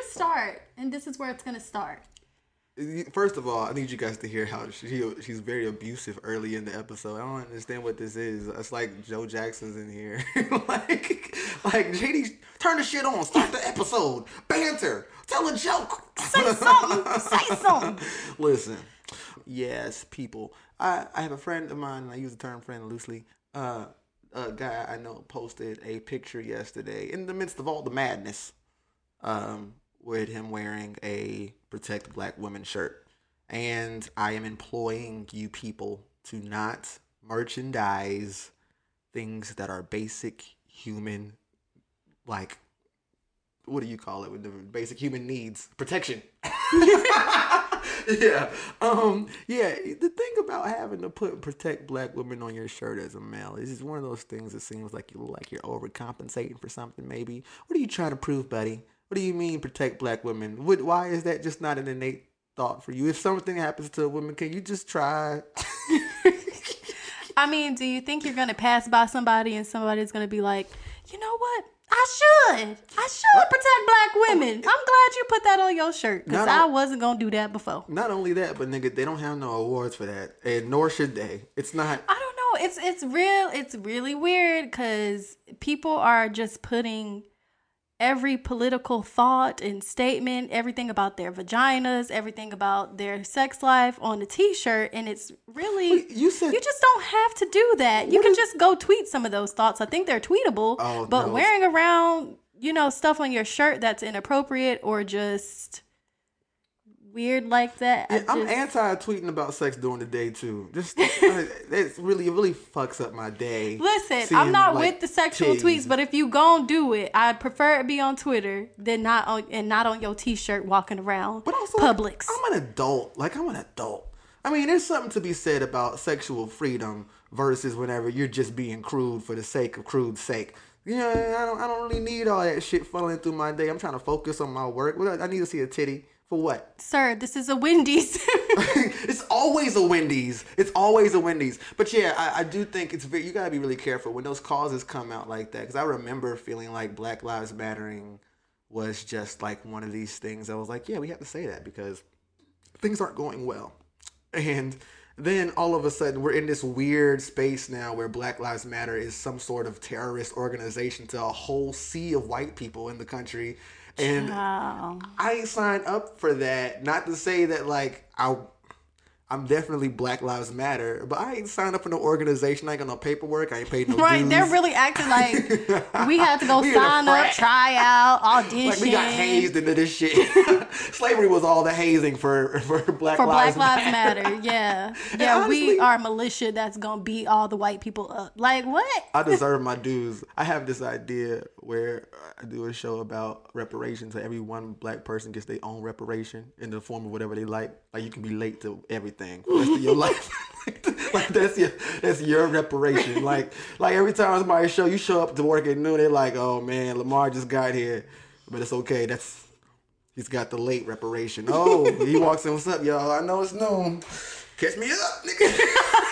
start, and this is where it's gonna start. First of all, I need you guys to hear how she's very abusive early in the episode. I don't understand what this is. It's like Joe Jackson's in here. like JD, turn the shit on. Start the episode. Banter. Tell a joke. Say something. Say something. Listen. Yes, people. I have a friend of mine, and I use the term friend loosely. A guy I know posted a picture yesterday in the midst of all the madness. With him wearing a Protect Black Women shirt. And I am imploring you people to not merchandise things that are basic human, like, what do you call it? With the basic human needs. Protection. Yeah. The thing about having to put Protect Black Women on your shirt as a male is just one of those things that seems like you look like you're overcompensating for something, maybe. What are you trying to prove, buddy? What do you mean protect black women? Why is that just not an innate thought for you? If something happens to a woman, can you just try? I mean, do you think you're going to pass by somebody and somebody's going to be like, you know what? I should protect black women. I'm glad you put that on your shirt because I wasn't going to do that before. Not only that, but nigga, they don't have no awards for that, and nor should they. It's not. I don't know. It's really weird because people are just putting every political thought and statement, everything about their vaginas, everything about their sex life on a t-shirt, and it's really... Wait, you just don't have to do that. You can just go tweet some of those thoughts. I think they're tweetable, but wearing around, stuff on your shirt that's inappropriate or just weird like that. Yeah, I'm anti-tweeting about sex during the day too. Just it really fucks up my day. Listen, I'm not with the sexual tweets, but if you gon' do it, I'd prefer it be on Twitter than not on your t-shirt walking around. But also, Publix. I'm an adult. I'm an adult. I mean, there's something to be said about sexual freedom versus whenever you're just being crude for the sake of crude's sake. I don't really need all that shit funneling through my day. I'm trying to focus on my work. I need to see a titty. For what? Sir, this is a Wendy's. It's always a Wendy's. It's always a Wendy's. But yeah, I do think you gotta be really careful when those causes come out like that. Because I remember feeling like Black Lives Mattering was just like one of these things. I was like, yeah, we have to say that because things aren't going well. And then all of a sudden we're in this weird space now where Black Lives Matter is some sort of terrorist organization to a whole sea of white people in the country. And I ain't signed up for that. Not to say that I'm definitely Black Lives Matter, but I ain't signed up for no organization. I ain't got no paperwork. I ain't paid no dues. Right, they're really acting like we had to go sign up, try out, audition. Like we got hazed into this shit. Slavery was all the hazing for Black Lives Matter. Yeah. Yeah, honestly, we are militia that's gonna beat all the white people up. Like what? I deserve my dues. I have this idea where I do a show about reparations. So every one black person gets their own reparation in the form of whatever they like. Like you can be late to everything for the rest of your life. Like that's your reparation. Like every time somebody you show up to work at noon, they're like, oh man, Lamar just got here, but it's okay. He's got the late reparation. Oh, he walks in, what's up, y'all? I know it's noon. Catch me up, nigga.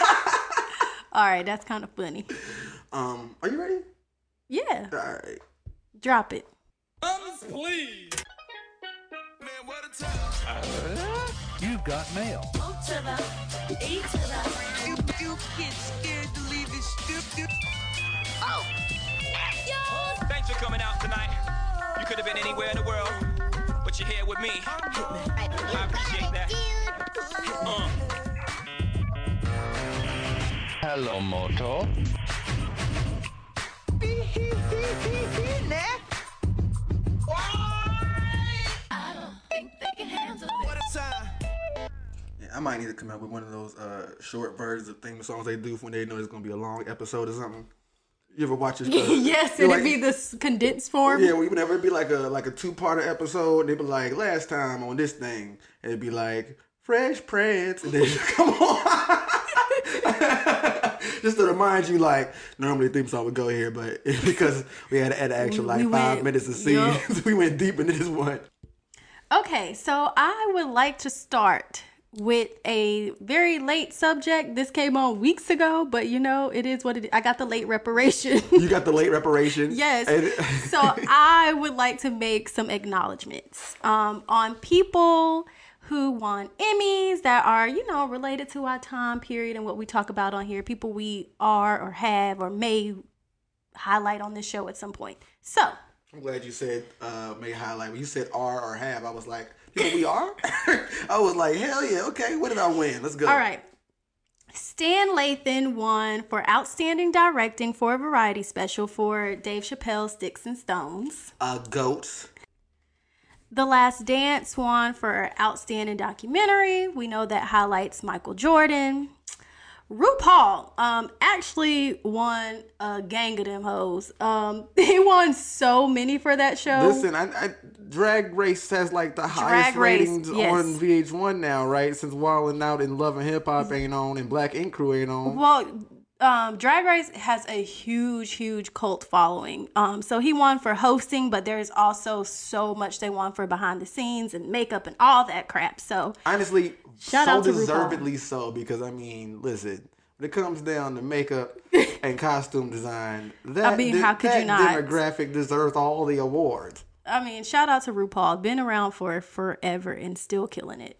All right, that's kind of funny. Are you ready? Yeah. All right. Drop it. Please. Man, what a time. You've got mail. O to the E to the. You get scared to leave this stupid. Oh. Yo. Thanks for coming out tonight. You could have been anywhere in the world, but you're here with me. I appreciate that. Hello, Moto. I don't think they can handle it. What a time. Yeah, I might need to come up with one of those short versions of theme songs they do when they know it's gonna be a long episode or something. You ever watch this? Yes, it'd be this condensed form. Yeah, whenever it'd be like a two-parter episode, they'd be like, last time on this thing, it'd be like Fresh Prince, and then come on. Just to remind you, like, normally the theme song would go here, but because we had to add an extra 5 minutes of scenes, we went deep into this one. Okay, so I would like to start with a very late subject. This came on weeks ago, but you know, it is what it is. I got the late reparation. You got the late reparation? Yes. So I would like to make some acknowledgments on people who won Emmys that are, you know, related to our time period and what we talk about on here. People we are or have or may highlight on this show at some point. So I'm glad you said may highlight. When you said are or have, I was like, people we are? I was like, hell yeah, okay, what did I win? Let's go. All right. Stan Lathan won for Outstanding Directing for a Variety Special for Dave Chappelle's Sticks and Stones. Goats. The Last Dance won for Outstanding Documentary. We know that highlights Michael Jordan. RuPaul actually won a gang of them hoes. He won so many for that show. Listen, I Drag Race has like the highest ratings on VH1 now, right? Since Wildin' Out and Love and Hip Hop ain't on and Black Ink Crew ain't on. Well, Drag Race has a huge cult following. So he won for hosting, but there's also so much they won for behind the scenes and makeup and all that crap. So honestly, shout out to deservedly RuPaul. so, because I mean, listen, when it comes down to makeup and costume design, how could you not? Demographic deserves all the awards. I mean, shout out to RuPaul. Been around for forever and still killing it.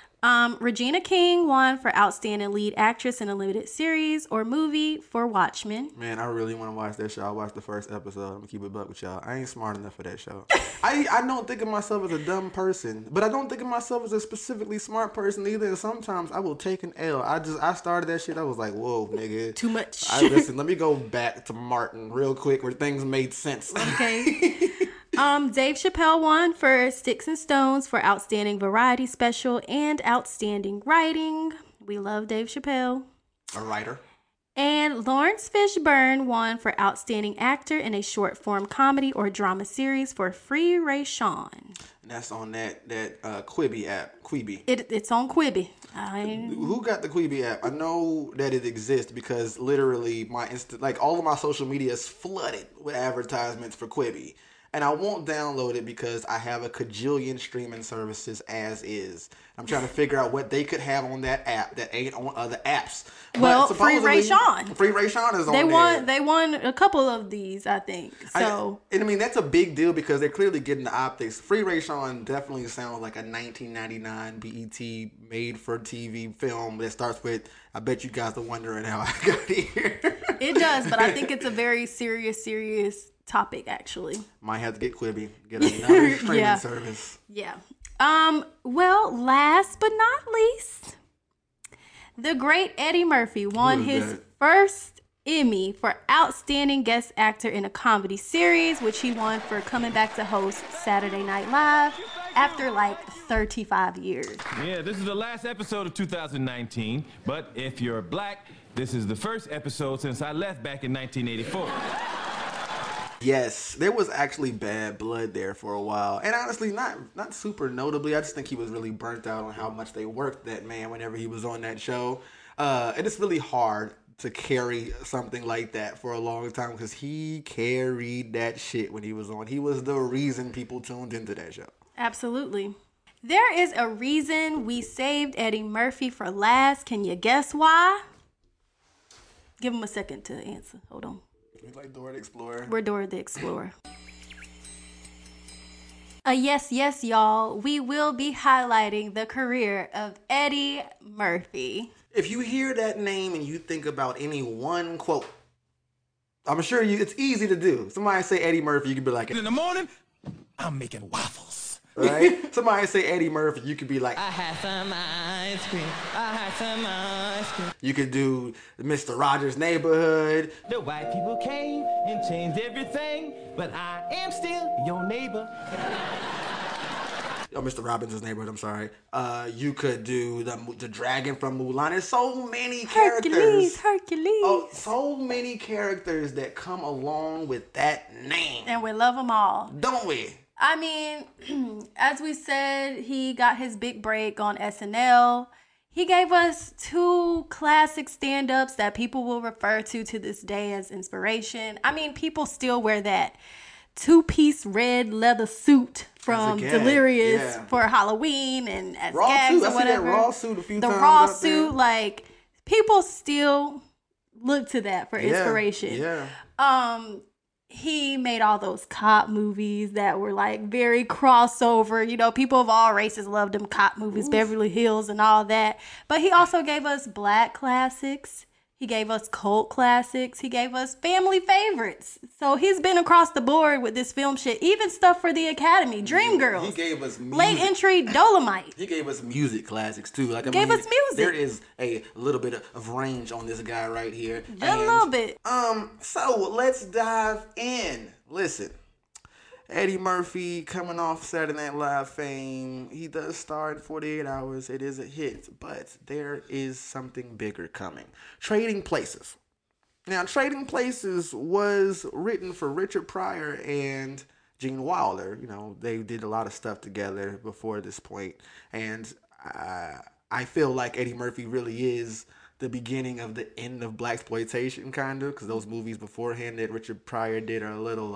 Regina King won for Outstanding Lead Actress in a Limited Series or Movie for Watchmen. Man, I really want to watch that show. I watched the first episode. I'm going to keep it buck with y'all. I ain't smart enough for that show. I don't think of myself as a dumb person, but I don't think of myself as a specifically smart person either. And sometimes I will take an L. I started that shit. I was like, whoa, nigga. Too much. Listen, let me go back to Martin real quick where things made sense. Okay. Dave Chappelle won for Sticks and Stones for Outstanding Variety Special and Outstanding Writing. We love Dave Chappelle. A writer. And Lawrence Fishburne won for Outstanding Actor in a Short Form Comedy or Drama Series for Free Ray Sean. And that's on that Quibi app. Quibi. It's on Quibi. Who got the Quibi app? I know that it exists because literally all of my social media is flooded with advertisements for Quibi. And I won't download it because I have a cajillion streaming services as is. I'm trying to figure out what they could have on that app that ain't on other apps. Well, Free Ray Sean. Free Ray Sean is on there. They won a couple of these, I think. So I mean, that's a big deal because they're clearly getting the optics. Free Ray Sean definitely sounds like a 1999 BET made-for-TV film that starts with, I bet you guys are wondering how I got here. It does, but I think it's a very serious topic, actually. Might have to get Quibi. Get another streaming service. Yeah. Well, last but not least, the great Eddie Murphy won his first Emmy for Outstanding Guest Actor in a Comedy Series, which he won for coming back to host Saturday Night Live after like 35 years. Yeah, this is the last episode of 2019, but if you're black, this is the first episode since I left back in 1984. Yes, there was actually bad blood there for a while. And honestly, not super notably. I just think he was really burnt out on how much they worked that man whenever he was on that show. And it's really hard to carry something like that for a long time because he carried that shit when he was on. He was the reason people tuned into that show. Absolutely. There is a reason we saved Eddie Murphy for last. Can you guess why? Give him a second to answer. Hold on. We like Dora the Explorer. We're Dora the Explorer. Yes, y'all. We will be highlighting the career of Eddie Murphy. If you hear that name and you think about any one quote, I'm sure it's easy to do. Somebody say Eddie Murphy, you could be like, In the morning, I'm making waffles. Right? Somebody say Eddie Murphy, you could be like, I had some ice cream. I had some ice cream. You could do Mr. Rogers' Neighborhood. The white people came and changed everything, but I am still your neighbor. Oh, Mr. Robinson's Neighborhood, I'm sorry. You could do the dragon from Mulan. There's so many characters. Hercules. Oh, so many characters that come along with that name. And we love them all. Don't we? I mean, as we said, he got his big break on SNL. He gave us 2 classic stand-ups that people will refer to this day as inspiration. I mean, people still wear that two-piece red leather suit from gag, Delirious yeah. for Halloween and as Raw gags suit. or I see that whatever. Raw suit a few the times Raw out suit, there. like people still look to that for inspiration. Yeah. He made all those cop movies that were like very crossover. You know, people of all races loved them cop movies, Beverly Hills and all that. But he also gave us black classics. He gave us cult classics. He gave us family favorites. So he's been across the board with this film shit. Even stuff for the Academy. Dreamgirls. He gave us music. Late entry Dolomite. He gave us music classics too. Like I Gave mean, us music. There is a little bit of range on this guy right here. Just a little bit. So let's dive in. Listen, Eddie Murphy coming off Saturday Night Live fame. He does star in 48 Hours. It is a hit, but there is something bigger coming. Trading Places. Now, Trading Places was written for Richard Pryor and Gene Wilder. You know, they did a lot of stuff together before this point, and I feel like Eddie Murphy really is the beginning of the end of blaxploitation, kind of, because those movies beforehand that Richard Pryor did are a little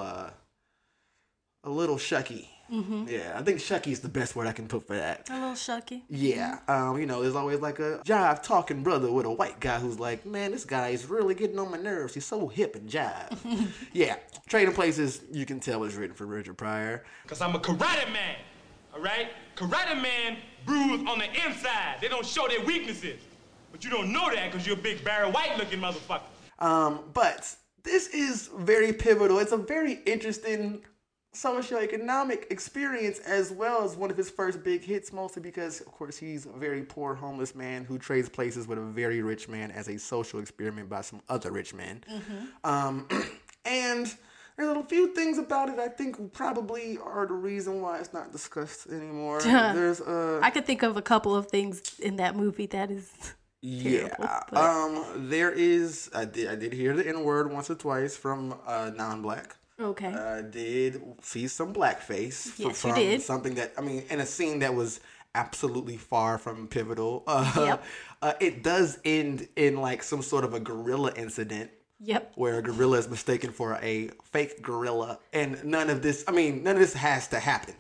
shucky. Mm-hmm. Yeah, I think shucky is the best word I can put for that. A little shucky. Yeah, you know, there's always like a jive talking brother with a white guy who's like, man, this guy is really getting on my nerves. He's so hip and jive. Yeah, Trading Places, you can tell was written for Richard Pryor. Cause I'm a karate man, all right? Karate man bruise on the inside. They don't show their weaknesses. But you don't know that because you're a big Barry White looking motherfucker. But this is very pivotal. It's a very interesting socioeconomic experience as well as one of his first big hits, mostly because, of course, he's a very poor homeless man who trades places with a very rich man as a social experiment by some other rich men. Mm-hmm. And there's a few things about it I think probably are the reason why it's not discussed anymore. I could think of a couple of things in that movie that is terrible. Yeah. There is, I did hear the N-word once or twice from non-black. Okay. I did see some blackface Yes, from you did. something that, I mean, in a scene that was absolutely far from pivotal. Yep. It does end in like some sort of a gorilla incident. Yep. Where a gorilla is mistaken for a fake gorilla, and none of this has to happen.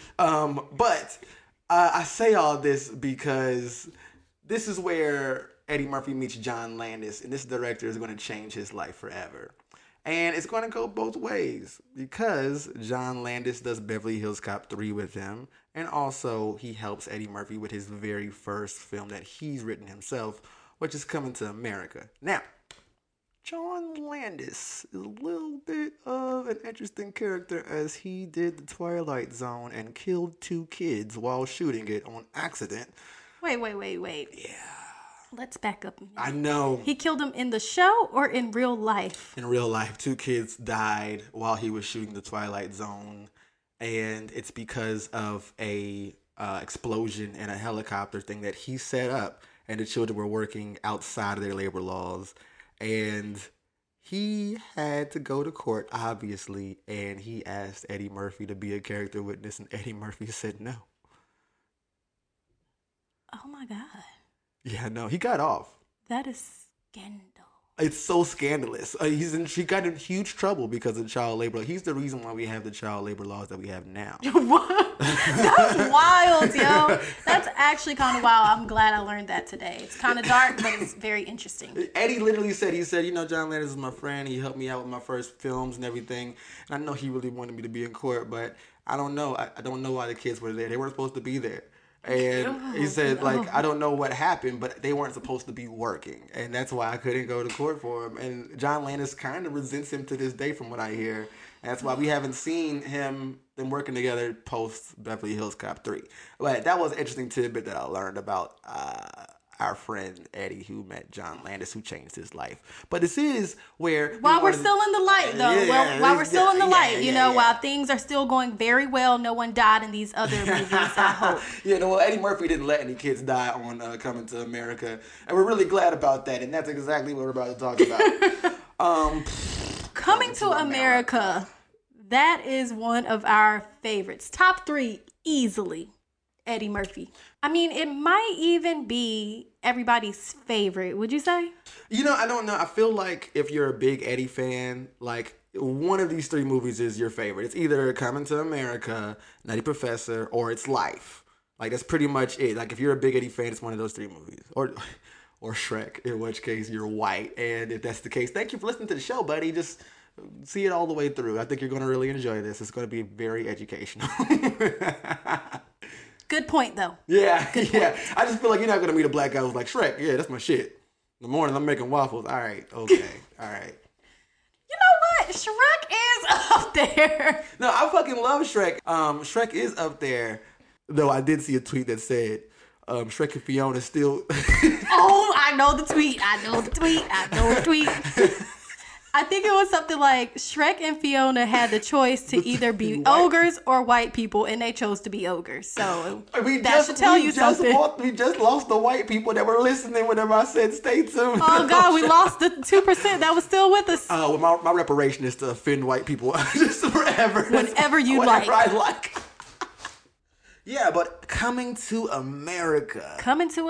But I say all this because this is where Eddie Murphy meets John Landis, and this director is going to change his life forever. And it's going to go both ways because John Landis does Beverly Hills Cop 3 with him, and also he helps Eddie Murphy with his very first film that he's written himself, which is Coming to America. Now, John Landis is a little bit of an interesting character as he did The Twilight Zone and killed 2 kids while shooting it on accident. Wait. Yeah. Let's back up. I know. He killed him in the show or in real life? In real life, 2 kids died while he was shooting The Twilight Zone, and it's because of a explosion in a helicopter thing that he set up, and the children were working outside of their labor laws, and he had to go to court, obviously, and he asked Eddie Murphy to be a character witness, and Eddie Murphy said no. Oh my God. Yeah, no, he got off. That is scandal. It's so scandalous. He got in huge trouble because of child labor. He's the reason why we have the child labor laws that we have now. What? That's wild, yo. That's actually kind of wild. I'm glad I learned that today. It's kind of dark, but it's very interesting. Eddie literally said, you know, John Landis is my friend. He helped me out with my first films and everything. And I know he really wanted me to be in court, but I don't know. I don't know why the kids were there. They weren't supposed to be there. And he said, like, I don't know what happened, but they weren't supposed to be working. And that's why I couldn't go to court for him. And John Landis kind of resents him to this day from what I hear. And that's why we haven't seen them working together post Beverly Hills Cop 3. But that was an interesting tidbit that I learned about our friend Eddie, who met John Landis, who changed his life. But this is where... While we're still in the light, though. While we're still in the light, while things are still going very well, no one died in these other movies, I hope. Yeah, no, well, Eddie Murphy didn't let any kids die on Coming to America. And we're really glad about that. And that's exactly what we're about to talk about. Coming to America. That is one of our favorites. Top 3, easily. Eddie Murphy. I mean, it might even be everybody's favorite. Would you say? You know, I don't know. I feel like if you're a big Eddie fan, like one of these three movies is your favorite. It's either Coming to America, Nutty Professor, or it's Life. Like, that's pretty much it. Like, if you're a big Eddie fan, it's one of those three movies. Or Shrek, in which case you're white. And if that's the case, thank you for listening to the show, buddy. Just see it all the way through. I think you're going to really enjoy this. It's going to be very educational. Good point, though. Yeah, yeah. I just feel like you're not going to meet a black guy who's like, Shrek, yeah, that's my shit. In the morning, I'm making waffles. All right, okay, all right. You know what? Shrek is up there. No, I fucking love Shrek. Shrek is up there. Though I did see a tweet that said, Shrek and Fiona still... Oh, I know the tweet. I know the tweet. I think it was something like Shrek and Fiona had the choice to either be ogres or white people, and they chose to be ogres. So should tell you something. We just lost the white people that were listening whenever I said stay tuned. Oh, God, we lost the 2% that was still with us. Well, my reparation is to offend white people just forever. Whenever you like. Whenever I like. Yeah, but Coming to America. Coming to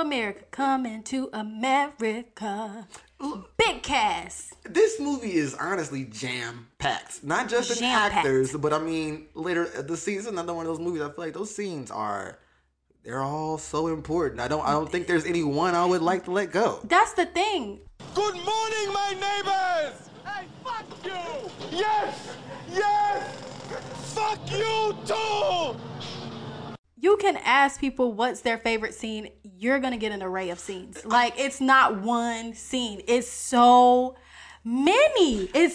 America. Big cast. This movie is honestly jam-packed. Not just in actors, but I mean, later the scenes, another one of those movies, I feel like those scenes they're all so important. I don't think there's any one I would like to let go. That's the thing. Good morning, my neighbors! Hey, fuck you! Yes! Fuck you too! You can ask people what's their favorite scene. You're going to get an array of scenes. Like, it's not one scene. It's so many. I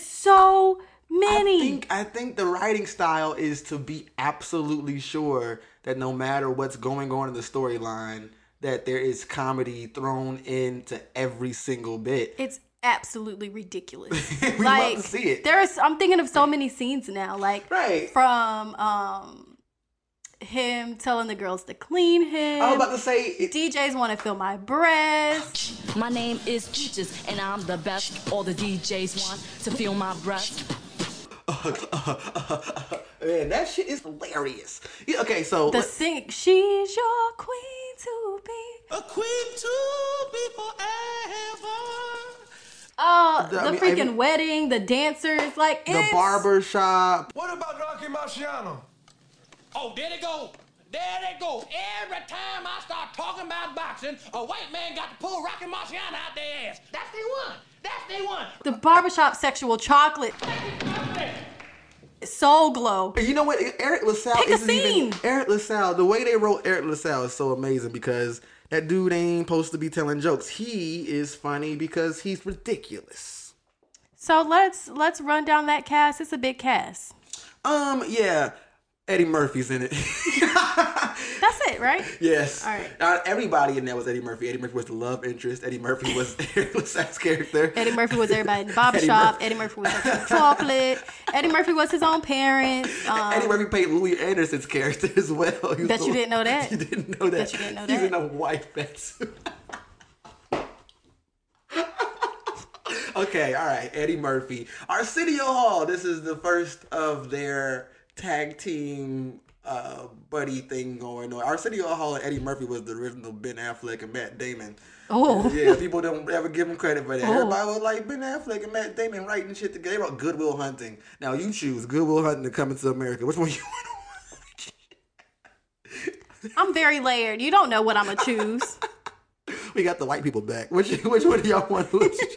think the writing style is to be absolutely sure that no matter what's going on in the storyline, that there is comedy thrown into every single bit. It's absolutely ridiculous. We love to see it. I'm thinking of so many scenes now. Like, right. From... him telling the girls to clean him. I was about to say... DJs want to feel my breast. My name is Peaches, and I'm the best. All the DJs want to feel my breast. Man, that shit is hilarious. Yeah, okay, so... She's your queen to be. A queen to be forever. Oh, the freaking wedding, the dancers, like, the barber shop. What about Rocky Marciano? Oh, there they go. Every time I start talking about boxing, a white man got to pull Rocky Marciano out their ass. That's they one. The barbershop sexual chocolate. Soul Glow. You know what? Eric LaSalle isn't even... Eric LaSalle, the way they wrote Eric LaSalle is so amazing because that dude ain't supposed to be telling jokes. He is funny because he's ridiculous. So let's run down that cast. It's a big cast. Yeah. Eddie Murphy's in it. That's it, right? Yes. All right. Everybody in there was Eddie Murphy. Eddie Murphy was the love interest. Eddie Murphy was Eric LaSalle's character. Eddie Murphy was everybody in the barbershop. Eddie Murphy was the chocolate. Eddie Murphy was his own parents. Eddie Murphy played Louis Anderson's character as well. You didn't know that? You didn't know that. Bet you didn't know that. He's in a white fatsuit. Okay, all right. Eddie Murphy. Arsenio Hall. This is the first of their tag team buddy thing going on. Arsenio Hall and Eddie Murphy was the original Ben Affleck and Matt Damon. Oh. Yeah, people don't ever give them credit for that. Oh. Everybody was like Ben Affleck and Matt Damon writing shit together. They wrote Good Will Hunting. Now you choose Good Will Hunting to Coming to America. Which one you want to watch? I'm very layered. You don't know what I'm going to choose. We got the white people back. Which one do y'all want to listen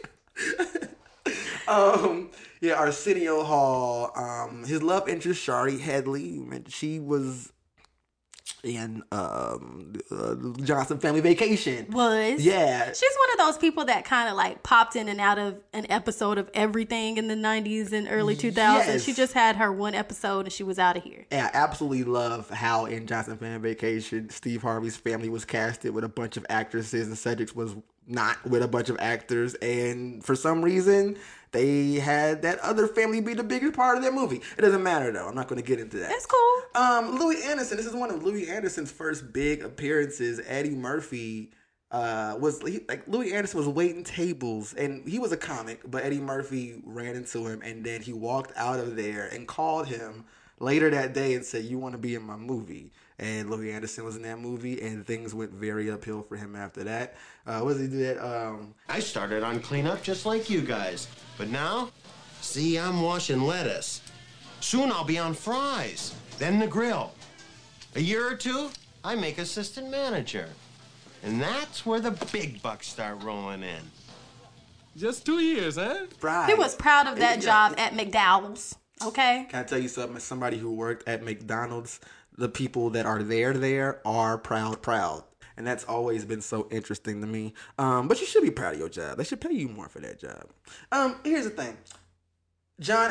to? Yeah, Arsenio Hall. His love interest, Shari Headley. She was in Johnson Family Vacation. Yeah. She's one of those people that kind of like popped in and out of an episode of everything in the 90s and early 2000s. Yes. She just had her one episode and she was out of here. Yeah, I absolutely love how in Johnson Family Vacation, Steve Harvey's family was casted with a bunch of actresses and Cedric's was not with a bunch of actors. And for some reason, they had that other family be the biggest part of their movie. It doesn't matter, though. I'm not going to get into that. That's cool. Louis Anderson. This is one of Louis Anderson's first big appearances. Eddie Murphy Louis Anderson was waiting tables, and he was a comic, but Eddie Murphy ran into him, and then he walked out of there and called him later that day and said, "You want to be in my movie?" And Louis Anderson was in that movie, and things went very uphill for him after that. What does he do that? I started on cleanup just like you guys, but now See, I'm washing lettuce. Soon I'll be on fries, then the grill. A year or two, I make assistant manager. And that's where the big bucks start rolling in. Just 2 years, huh? Right. He was proud of that job at McDowell's. Okay. Can I tell you something? As somebody who worked at McDonald's, the people that are there are proud. And that's always been so interesting to me. But you should be proud of your job. They should pay you more for that job. Here's the thing. John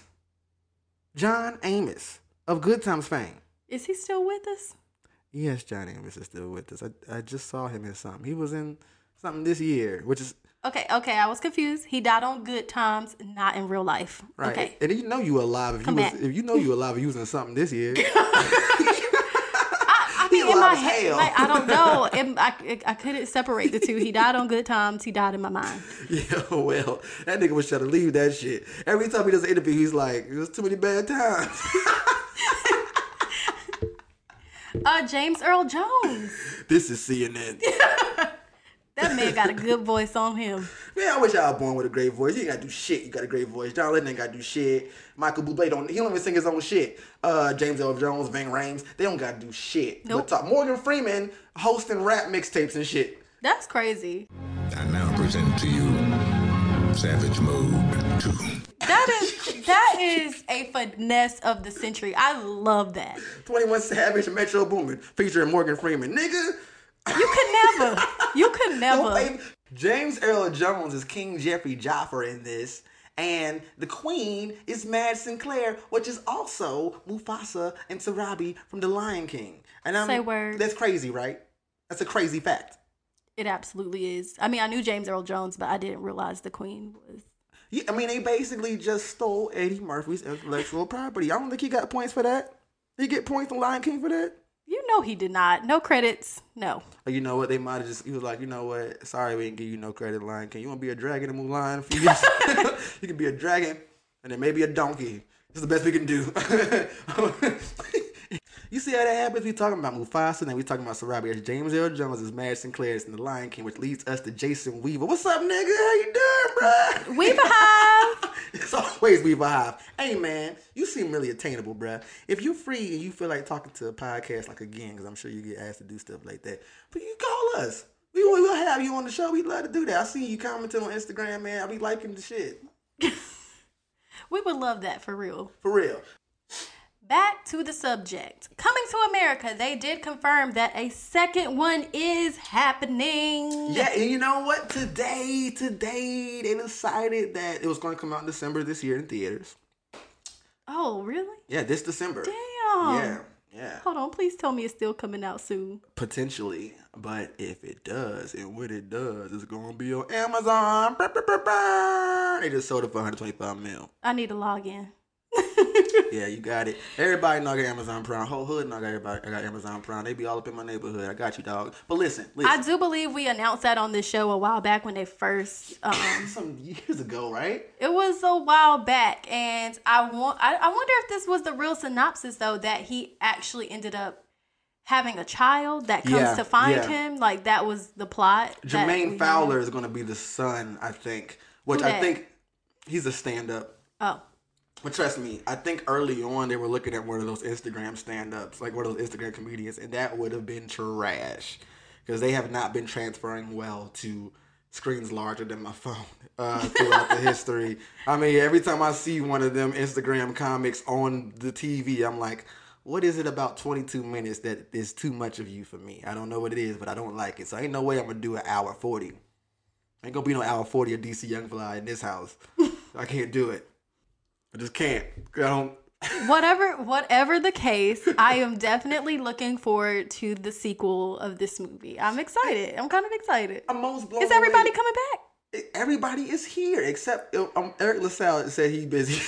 Amos of Good Times fame. Is he still with us? Yes, John Amos is still with us. I just saw him in something. He was in something this year, which is... Okay, I was confused. He died on Good Times, not in real life. Right. Okay. And you know you were alive if you know you were alive if you was in something this year. I mean, in my head, like, I don't know. I couldn't separate the two. He died on Good Times. He died in my mind. Yeah, well, that nigga was trying to leave that shit. Every time he does an interview, he's like, "It was too many bad times." James Earl Jones. This is CNN. That man got a good voice on him. Man, I wish I was born with a great voice. You ain't gotta do shit. You got a great voice. John Lennon ain't gotta do shit. Michael Bublé he don't even sing his own shit. James Earl Jones, Ving Rhames, they don't gotta do shit. Nope. But Morgan Freeman hosting rap mixtapes and shit. That's crazy. I now present to you Savage Mode 2. That is a finesse of the century. I love that. 21 Savage and Metro Boomin featuring Morgan Freeman. Nigga. You could never. James Earl Jones is King Jeffrey Joffer in this. And the queen is Mad Sinclair, which is also Mufasa and Sarabi from The Lion King. And Say word. That's crazy, right? That's a crazy fact. It absolutely is. I mean, I knew James Earl Jones, but I didn't realize the queen was... Yeah, I mean, they basically just stole Eddie Murphy's intellectual property. I don't think he got points for that. Did he get points on Lion King for that? You know he did not. No credits. No. You know what? They might have just... He was like, you know what? Sorry, we didn't give you no credit, Lion King. You want to be a dragon in Mulan? A few years? You can be a dragon and then maybe a donkey. It's the best we can do. You see how that happens? We talking about Mufasa, and then we talking about Sarabi. James Earl Jones is Mad Sinclair in The Lion King, which leads us to Jason Weaver. What's up, nigga? How you doing, bruh? Weaver Hive. It's always Weaver Hive. Hey, man, you seem really attainable, bruh. If you're free and you feel like talking to a podcast, like again, because I'm sure you get asked to do stuff like that, but you call us. We'll have you on the show. We'd love to do that. I see you commenting on Instagram, man. I'll be liking the shit. We would love that, for real. For real. Back to the subject. Coming to America, they did confirm that a second one is happening. Yeah, and you know what? Today, they decided that it was going to come out in December this year in theaters. Oh, really? Yeah, this December. Damn. Yeah. Hold on, please tell me it's still coming out soon. Potentially, but if it does, and when it does, it's going to be on Amazon. They just sold it for $125 million. I need to log in. Yeah, you got it. Everybody know I got Amazon Prime. Whole hood know I got Amazon Prime. They be all up in my neighborhood. I got you, dog. But listen. I do believe we announced that on this show a while back when they first... some years ago, right? It was a while back. And I wonder if this was the real synopsis, though, that he actually ended up having a child that comes to find him. Like, that was the plot. Jermaine Fowler is going to be the son, I think. Which I think he's a stand-up. Oh. But trust me, I think early on they were looking at one of those Instagram stand-ups, like one of those Instagram comedians, and that would have been trash. Because they have not been transferring well to screens larger than my phone throughout the history. I mean, every time I see one of them Instagram comics on the TV, I'm like, what is it about 22 minutes that is too much of you for me? I don't know what it is, but I don't like it. So ain't no way I'm going to do an hour 40. Ain't going to be no hour 40 of DC Young Fly in this house. I can't do it. I just can't. I don't. Whatever the case, I am definitely looking forward to the sequel of this movie. I'm excited. I'm kind of excited. I'm most blown Is everybody away. coming back? Everybody is here except Eric LaSalle said he's busy.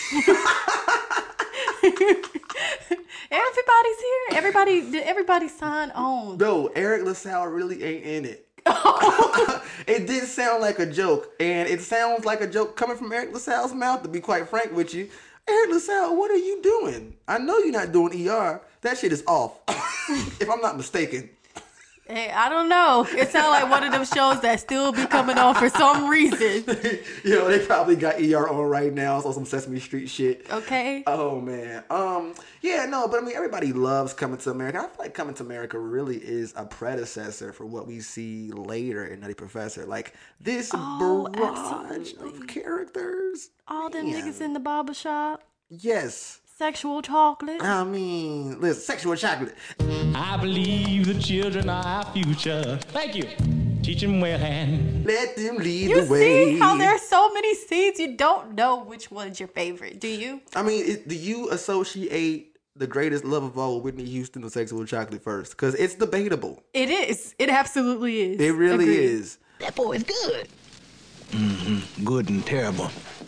Everybody's here. Did everybody sign on? No, Eric LaSalle really ain't in it. It did sound like a joke, and it sounds like a joke coming from Eric LaSalle's mouth, to be quite frank with you. Eric LaSalle, what are you doing? I know you're not doing ER. That shit is off, if I'm not mistaken. Hey, I don't know. It sounds like one of them shows that still be coming on for some reason. They probably got ER on right now, so some Sesame Street shit. Okay. Oh man. Yeah, no, but I mean, everybody loves Coming to America. I feel like Coming to America really is a predecessor for what we see later in Nutty Professor. Like this barrage of characters. All them niggas in the barbershop. Yes. Sexual chocolate. I mean, listen, sexual chocolate. I believe the children are our future. Thank you. Teach them well and let them lead you the way. See how there are so many scenes you don't know which one's your favorite, do you? I mean, do you associate the greatest love of all, Whitney Houston, with Sexual Chocolate first? Because it's debatable. It is. It absolutely is. It really is. That boy is good. Mm-hmm. Good and terrible.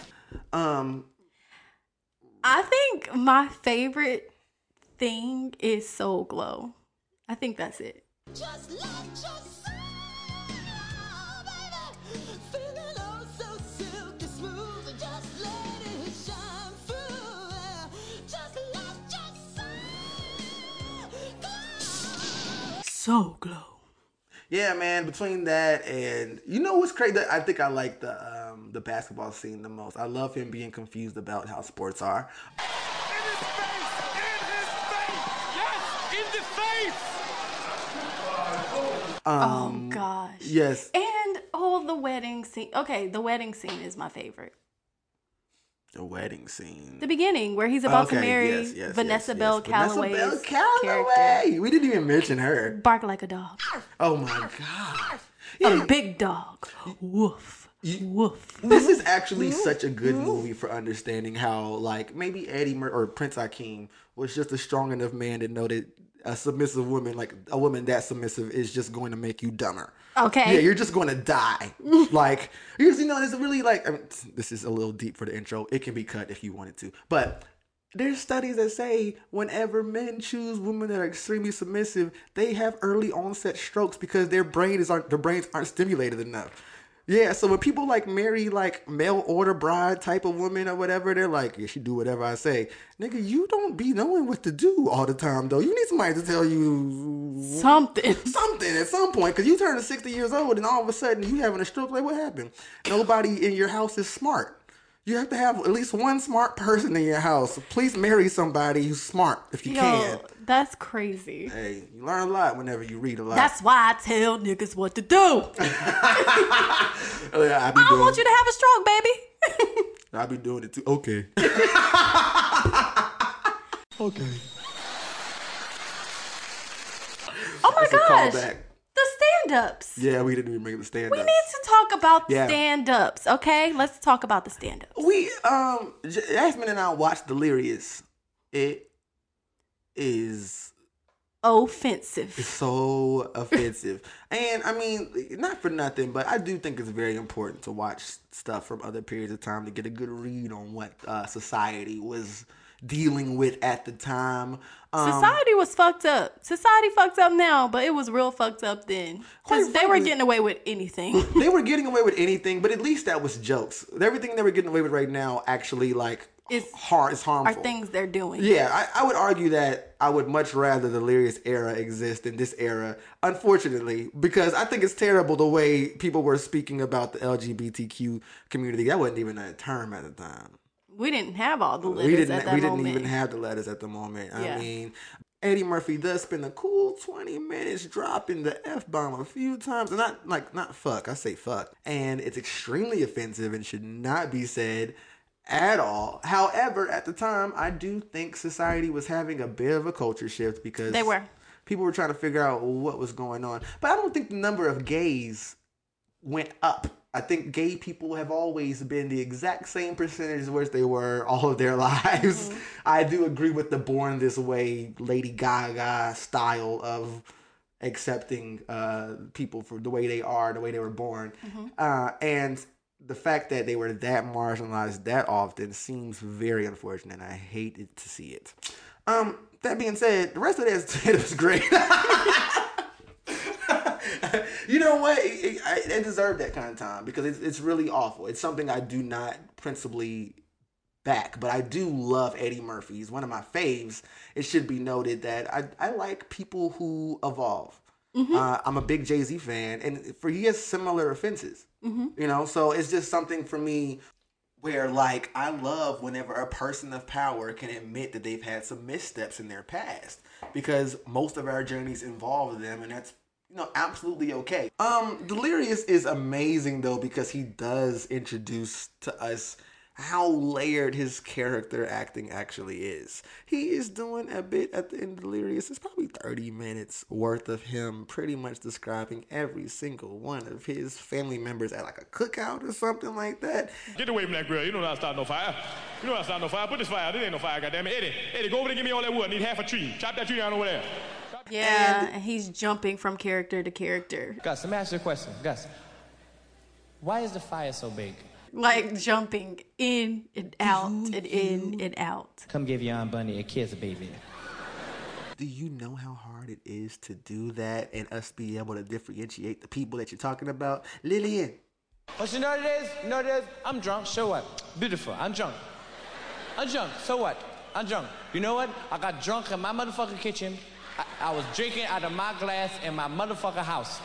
I think my favorite thing is Soul Glow. I think that's it. Just let yourself, baby, feeling oh so silky smooth. Just let it shine through. Just let yourself go. Soul Glow. Yeah, man. Between that and you know what's crazy? I think I like the basketball scene the most. I love him being confused about how sports are. Oh gosh. Yes. And the wedding scene. Okay, the wedding scene is my favorite. The wedding scene. The beginning where he's about to marry Vanessa Bell Calloway's character. We didn't even mention her. Bark like a dog. Oh my god. A big dog. Woof. Woof. This is actually such a good movie for understanding how, like, maybe Eddie or Prince Hakeem was just a strong enough man to know that a submissive woman, like a woman that submissive, is just going to make you dumber. Okay. Yeah, you're just going to die. Like, it's really like, I mean, this is a little deep for the intro. It can be cut if you wanted to. But there's studies that say whenever men choose women that are extremely submissive, they have early onset strokes because their brains aren't stimulated enough. Yeah, so when people like marry like mail order bride type of woman or whatever, they're like, yeah, she do whatever I say. Nigga, you don't be knowing what to do all the time though. You need somebody to tell you something at some point, because you turn to 60 years old and all of a sudden you having a stroke. Like, what happened? Nobody in your house is smart. You have to have at least one smart person in your house. Please marry somebody who's smart if you can. That's crazy. Hey, you learn a lot whenever you read a lot. That's why I tell niggas what to do. I don't want you to have a stroke, baby. I'll be doing it too. Okay. Okay. Oh my gosh. The stand-ups. Yeah, we didn't even make the stand-ups. We need to talk about the stand-ups, okay? Let's talk about the stand-ups. We, Jasmine and I watched Delirious. It is offensive. It's so offensive. And I mean, not for nothing, but I do think it's very important to watch stuff from other periods of time to get a good read on what society was dealing with at the time. Society was fucked up. Society fucked up now, but it was real fucked up then. Because they were getting away with anything. They were getting away with anything, but at least that was jokes. Everything they were getting away with right now actually it's harmful. Are things they're doing. Yeah, I would argue that I would much rather the Delirious era exist than this era, unfortunately, because I think it's terrible the way people were speaking about the LGBTQ community. That wasn't even a term at the time. We didn't have all the letters at that moment. We didn't even have the letters at the moment. Yeah. I mean, Eddie Murphy does spend a cool 20 minutes dropping the F-bomb a few times. And not fuck, I say fuck. And it's extremely offensive and should not be said at all. However, at the time, I do think society was having a bit of a culture shift because they were. People were trying to figure out what was going on. But I don't think the number of gays went up. I think gay people have always been the exact same percentage as where they were all of their lives. Mm-hmm. I do agree with the Born This Way, Lady Gaga style of accepting people for the way they are, the way they were born. Mm-hmm. And the fact that they were that marginalized that often seems very unfortunate. I hated to see it. That being said, the rest of that was great. You know what? It deserved that kind of time because it's really awful. It's something I do not principally back, but I do love Eddie Murphy. He's one of my faves. It should be noted that I like people who evolve. I'm a big Jay-Z fan, and he has similar offenses. You know, so it's just something for me where, like, I love whenever a person of power can admit that they've had some missteps in their past, because most of our journeys involve them, and that's, you know, absolutely okay. Delirious is amazing though, because he does introduce to us how layered his character acting actually is. He is doing a bit at the end of Delirious. It's probably 30 minutes worth of him pretty much describing every single one of his family members at like a cookout or something like that. Get away from that grill. You know not start no fire. You know not start no fire. Put this fire. This ain't no fire, goddammit. Eddie, go over there and give me all that wood. I need half a tree. Chop that tree down over there. Yeah, and he's jumping from character to character. Gus, let me ask you a question. Gus, why is the fire so big? Like jumping in and out and in and out. Come give your Aunt Bunny a kiss, baby. Do you know how hard it is to do that and us be able to differentiate the people that you're talking about? Lillian. But you know what it is? You know what it is? I'm drunk. So what? Beautiful. I'm drunk. So what? I'm drunk. You know what? I got drunk in my motherfucking kitchen. I was drinking out of my glass in my motherfucking house.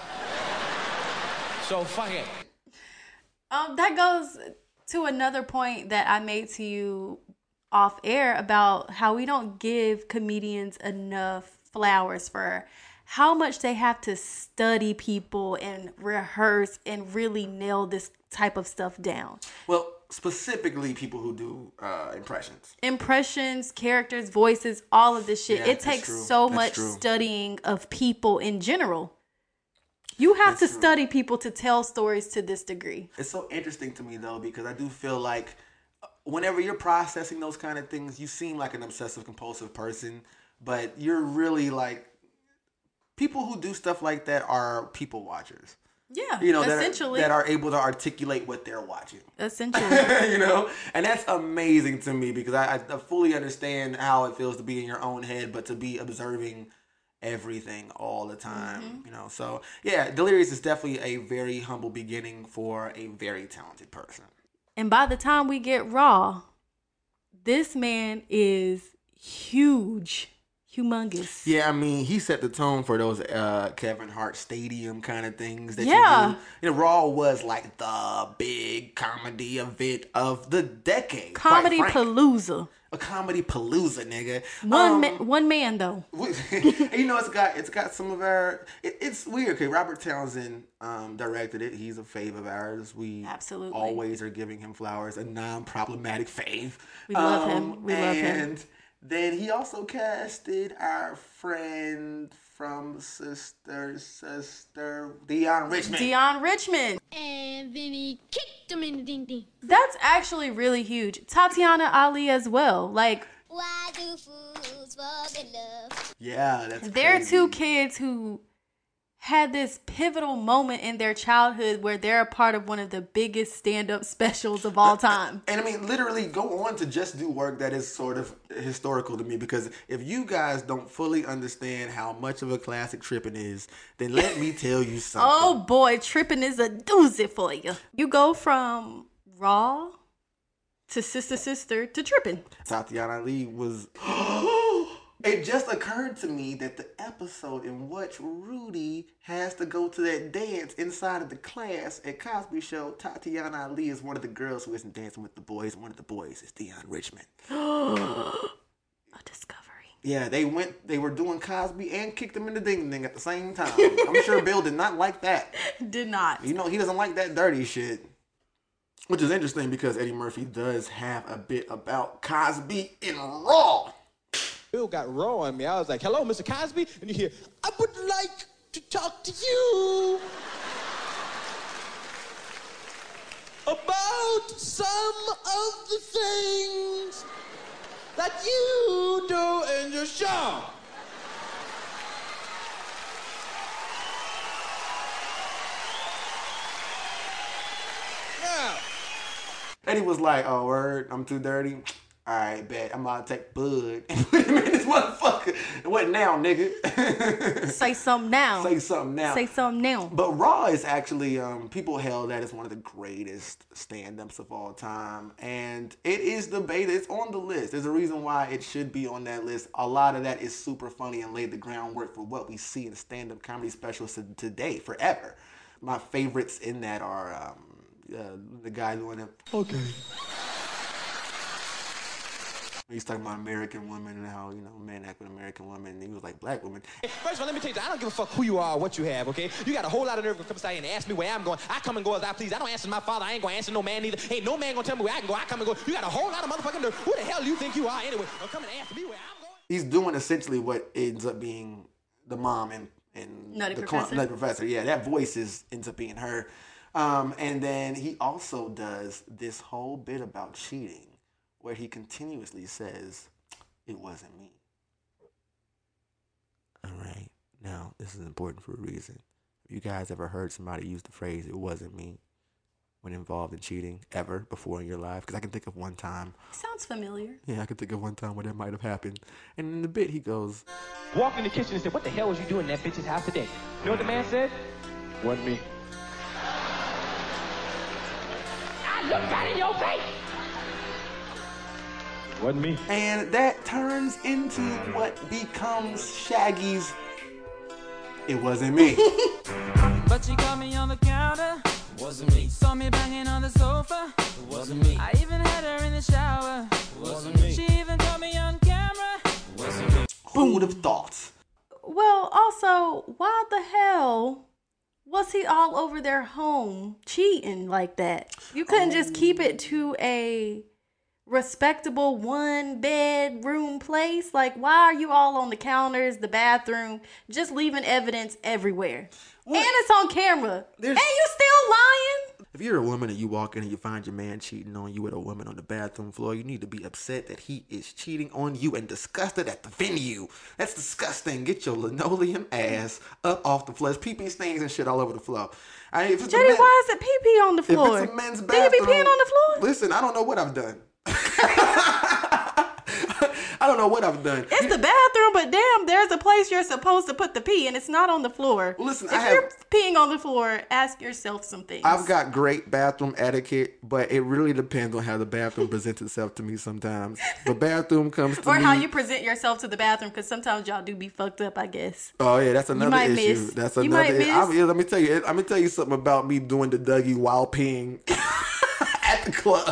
So fuck it. That goes to another point that I made to you off air about how we don't give comedians enough flowers for how much they have to study people and rehearse and really nail this type of stuff down. Well, specifically people who do impressions, characters, voices, all of this shit. Yeah, it takes so much studying of people in general. You have to study people to tell stories to this degree. It's so interesting to me, though, because I do feel like whenever you're processing those kind of things, you seem like an obsessive compulsive person, but you're really like, people who do stuff like that are people watchers. Yeah, you know, essentially. That are able to articulate what they're watching. Essentially. You know? And that's amazing to me, because I fully understand how it feels to be in your own head, but to be observing everything all the time, you know. So yeah, Delirious is definitely a very humble beginning for a very talented person. And by the time we get Raw, this man is huge, humongous. Yeah, I mean, he set the tone for those Kevin Hart Stadium kind of things that you do. You know, Raw was like the big comedy event of the decade. Comedy palooza. A comedy palooza, nigga. One man though. You know, it's got some of our. It's weird. Okay, Robert Townsend directed it. He's a fave of ours. We absolutely always are giving him flowers. A non-problematic fave. We love him. We love him. And then he also casted our friend from Sister Dionne Richmond. And then he kicked him in the ding ding. That's actually really huge. Tatiana Ali as well. Like, why do fools fall in love? Yeah, that's They're crazy. two kids who had this pivotal moment in their childhood where they're a part of one of the biggest stand-up specials of all time. And I mean, literally go on to just do work that is sort of historical to me, because if you guys don't fully understand how much of a classic Trippin' is, then let me tell you something. Oh boy, Trippin' is a doozy for you. You go from Raw to Sister to Trippin'. Tatiana Ali was... It just occurred to me that the episode in which Rudy has to go to that dance inside of the class at Cosby Show, Tatiana Ali is one of the girls who isn't dancing with the boys. One of the boys is Dionne Richmond. A discovery. Yeah, they were doing Cosby and kicked him in the ding-ding at the same time. I'm sure Bill did not like that. Did not. You know, he doesn't like that dirty shit. Which is interesting because Eddie Murphy does have a bit about Cosby in Raw. Bill got raw on me. I was like, hello, Mr. Cosby? And you hear, I would like to talk to you about some of the things that you do in your show. Yeah. Eddie was like, oh, word, I'm too dirty. All right, bet. I'm about to take Bud and put him in this motherfucker. What now, nigga? Say something now. Say something now. Say something now. But Raw is actually, people hailed that as one of the greatest stand-ups of all time. And it is debated. It's on the list. There's a reason why it should be on that list. A lot of that is super funny and laid the groundwork for what we see in stand-up comedy specials today, forever. My favorites in that are the guy doing it. Okay. He's talking about American women and how, men act with American women. And he was like, black women. First of all, let me tell you, I don't give a fuck who you are or what you have, okay? You got a whole lot of nerve to come inside and ask me where I'm going. I come and go as I please. I don't answer my father. I ain't going to answer no man either. Ain't no man going to tell me where I can go. I come and go. You got a whole lot of motherfucking nerve. Who the hell do you think you are anyway? Don't come and ask me where I'm going. He's doing essentially what ends up being the mom in Nutty the Professor. Nutty Professor. Yeah, that voice ends up being her. And then he also does this whole bit about cheating where he continuously says, it wasn't me. All right. Now, this is important for a reason. Have you guys ever heard somebody use the phrase, it wasn't me, when involved in cheating ever before in your life? Because I can think of one time. Sounds familiar. Yeah, I can think of one time where that might have happened. And in the bit, he goes, Walked in the kitchen and said, what the hell was you doing in that bitch's house today? You know what the man said? Wasn't me. I looked right in your face. Wasn't me. And that turns into what becomes Shaggy's It Wasn't Me. But she caught me on the counter. Wasn't me. Saw me banging on the sofa. Wasn't me. I even had her in the shower. Wasn't me. She even caught me on camera. Wasn't me. Who would have thought? Well, also, why the hell was he all over their home cheating like that? You couldn't just keep it to a respectable one bedroom place. Like, why are you all on the counters, the bathroom, just leaving evidence everywhere? What? And it's on camera. And you still lying? If you're a woman and you walk in and you find your man cheating on you with a woman on the bathroom floor, you need to be upset that he is cheating on you and disgusted at the venue. That's disgusting. Get your linoleum ass up off the floor. There's pee-pee stains and shit all over the floor. Jody, why is it pee-pee on the floor? If it's a men's bathroom, do you be peeing on the floor? Listen, I don't know what I've done. I don't know what I've done. It's the bathroom, but damn, there's a place you're supposed to put the pee, and it's not on the floor. Listen, if you're peeing on the floor, ask yourself some things. I've got great bathroom etiquette, but it really depends on how the bathroom presents itself to me sometimes. The bathroom comes to me. Or how you present yourself to the bathroom, because sometimes y'all do be fucked up, I guess. Oh, yeah, that's another issue. Miss. That's you another issue. Let me tell you something about me doing the Dougie while peeing at the club.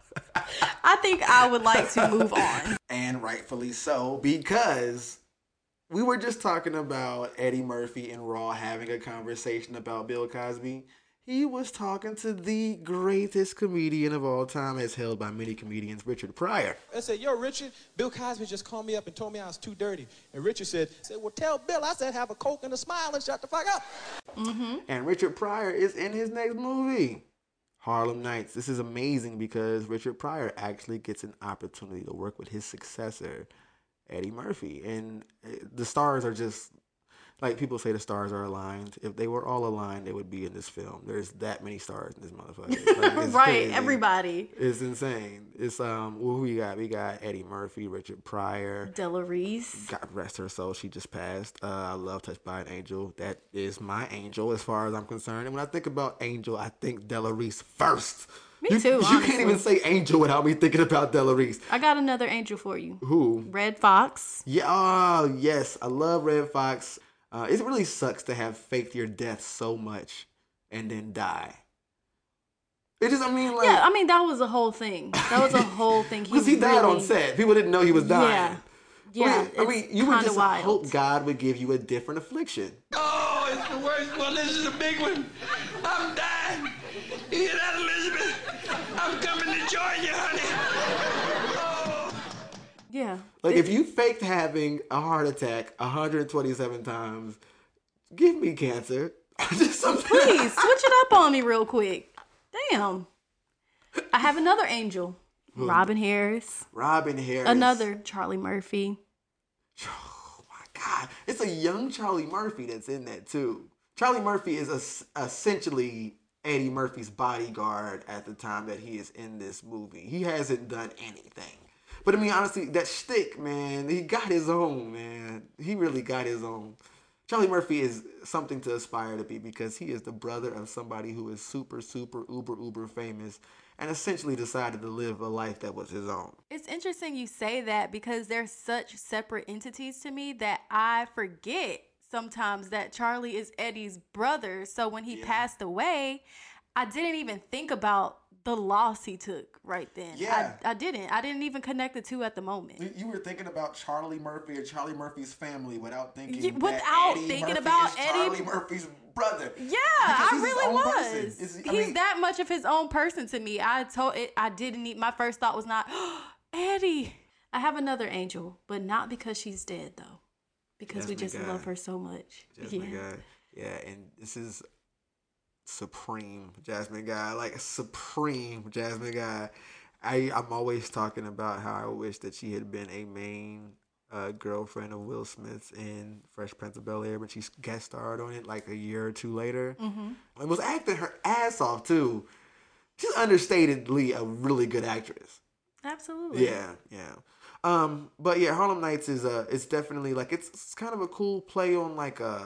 I think I would like to move on. And rightfully so, because we were just talking about Eddie Murphy and Raw having a conversation about Bill Cosby. He was talking to the greatest comedian of all time, as held by many comedians, Richard Pryor. I said, yo, Richard, Bill Cosby just called me up and told me I was too dirty. And Richard said, well, tell Bill I said have a Coke and a smile and shut the fuck up. Mm-hmm. And Richard Pryor is in his next movie, Harlem Nights. This is amazing because Richard Pryor actually gets an opportunity to work with his successor, Eddie Murphy. And the stars are just, like people say the stars are aligned. If they were all aligned, they would be in this film. There's that many stars in this motherfucker. Like, right, crazy. Everybody. It's insane. It's who we got? We got Eddie Murphy, Richard Pryor. Della Reese. God rest her soul. She just passed. I love Touched by an Angel. That is my angel as far as I'm concerned. And when I think about Angel, I think Della Reese first. Me too, You honestly. can't even say Angel without me thinking about Della Reese. I got another angel for you. Who? Red Fox. Yeah, oh, yes. I love Red Fox. It really sucks to have faked your death so much and then die. It just, Yeah, that was a whole thing. That was a whole thing. Because he died on set. People didn't know he was dying. Yeah. You would just wild. hope God would give you a different affliction. Oh, it's the worst one. This is a big one. I'm dying. You hear that, Elizabeth? I'm coming to join you, honey. Oh. Yeah. Like, if you faked having a heart attack 127 times, give me cancer. Please, switch it up on me real quick. Damn. I have another angel. Who? Robin Harris. Robin Harris. Another Charlie Murphy. Oh, my God. It's a young Charlie Murphy that's in that, too. Charlie Murphy is essentially Eddie Murphy's bodyguard at the time that he is in this movie. He hasn't done anything. But I mean, honestly, that shtick, man, he got his own, man. He really got his own. Charlie Murphy is something to aspire to be because he is the brother of somebody who is super, super, uber famous and essentially decided to live a life that was his own. It's interesting you say that because they're such separate entities to me that I forget sometimes that Charlie is Eddie's brother. So when he passed away, I didn't even think about the loss he took right then. Yeah. I didn't even connect the two at the moment. You were thinking about Charlie Murphy and Charlie Murphy's family without thinking Charlie Murphy's brother. Yeah, I really was. I He's mean, that much of his own person to me. My first thought was not, Eddie. I have another angel, but not because she's dead though. Because we just love her so much. Yeah, and this is supreme Jasmine Guy, like supreme Jasmine Guy. I'm always talking about how I wish that she had been a main girlfriend of Will Smith's in Fresh Prince of Bel-Air, but she guest starred on it like a year or two later. And was acting her ass off too. She's understatedly a really good actress. Absolutely. Yeah. But yeah, Harlem Nights is it's definitely like it's kind of a cool play on like a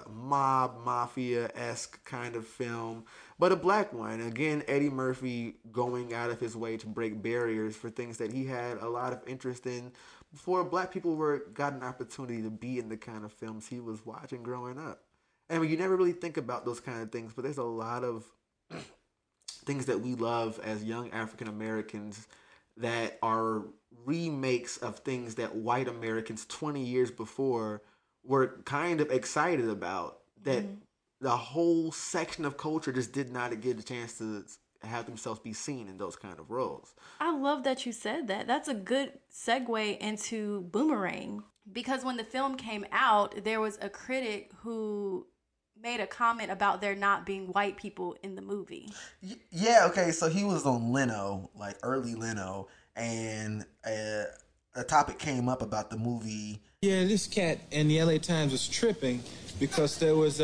mafia-esque kind of film, but a black one. Again, Eddie Murphy going out of his way to break barriers for things that he had a lot of interest in before black people got an opportunity to be in the kind of films he was watching growing up. I mean, you never really think about those kind of things, but there's a lot of things that we love as young African Americans that are remakes of things that white Americans 20 years before were kind of excited about, that the whole section of culture just did not get a chance to have themselves be seen in those kind of roles. I love that you said that. That's a good segue into Boomerang, because when the film came out, there was a critic who made a comment about there not being white people in the movie. Yeah, okay, so he was on Leno, like early Leno, and a topic came up about the movie. Yeah, this cat in the LA Times was tripping because there were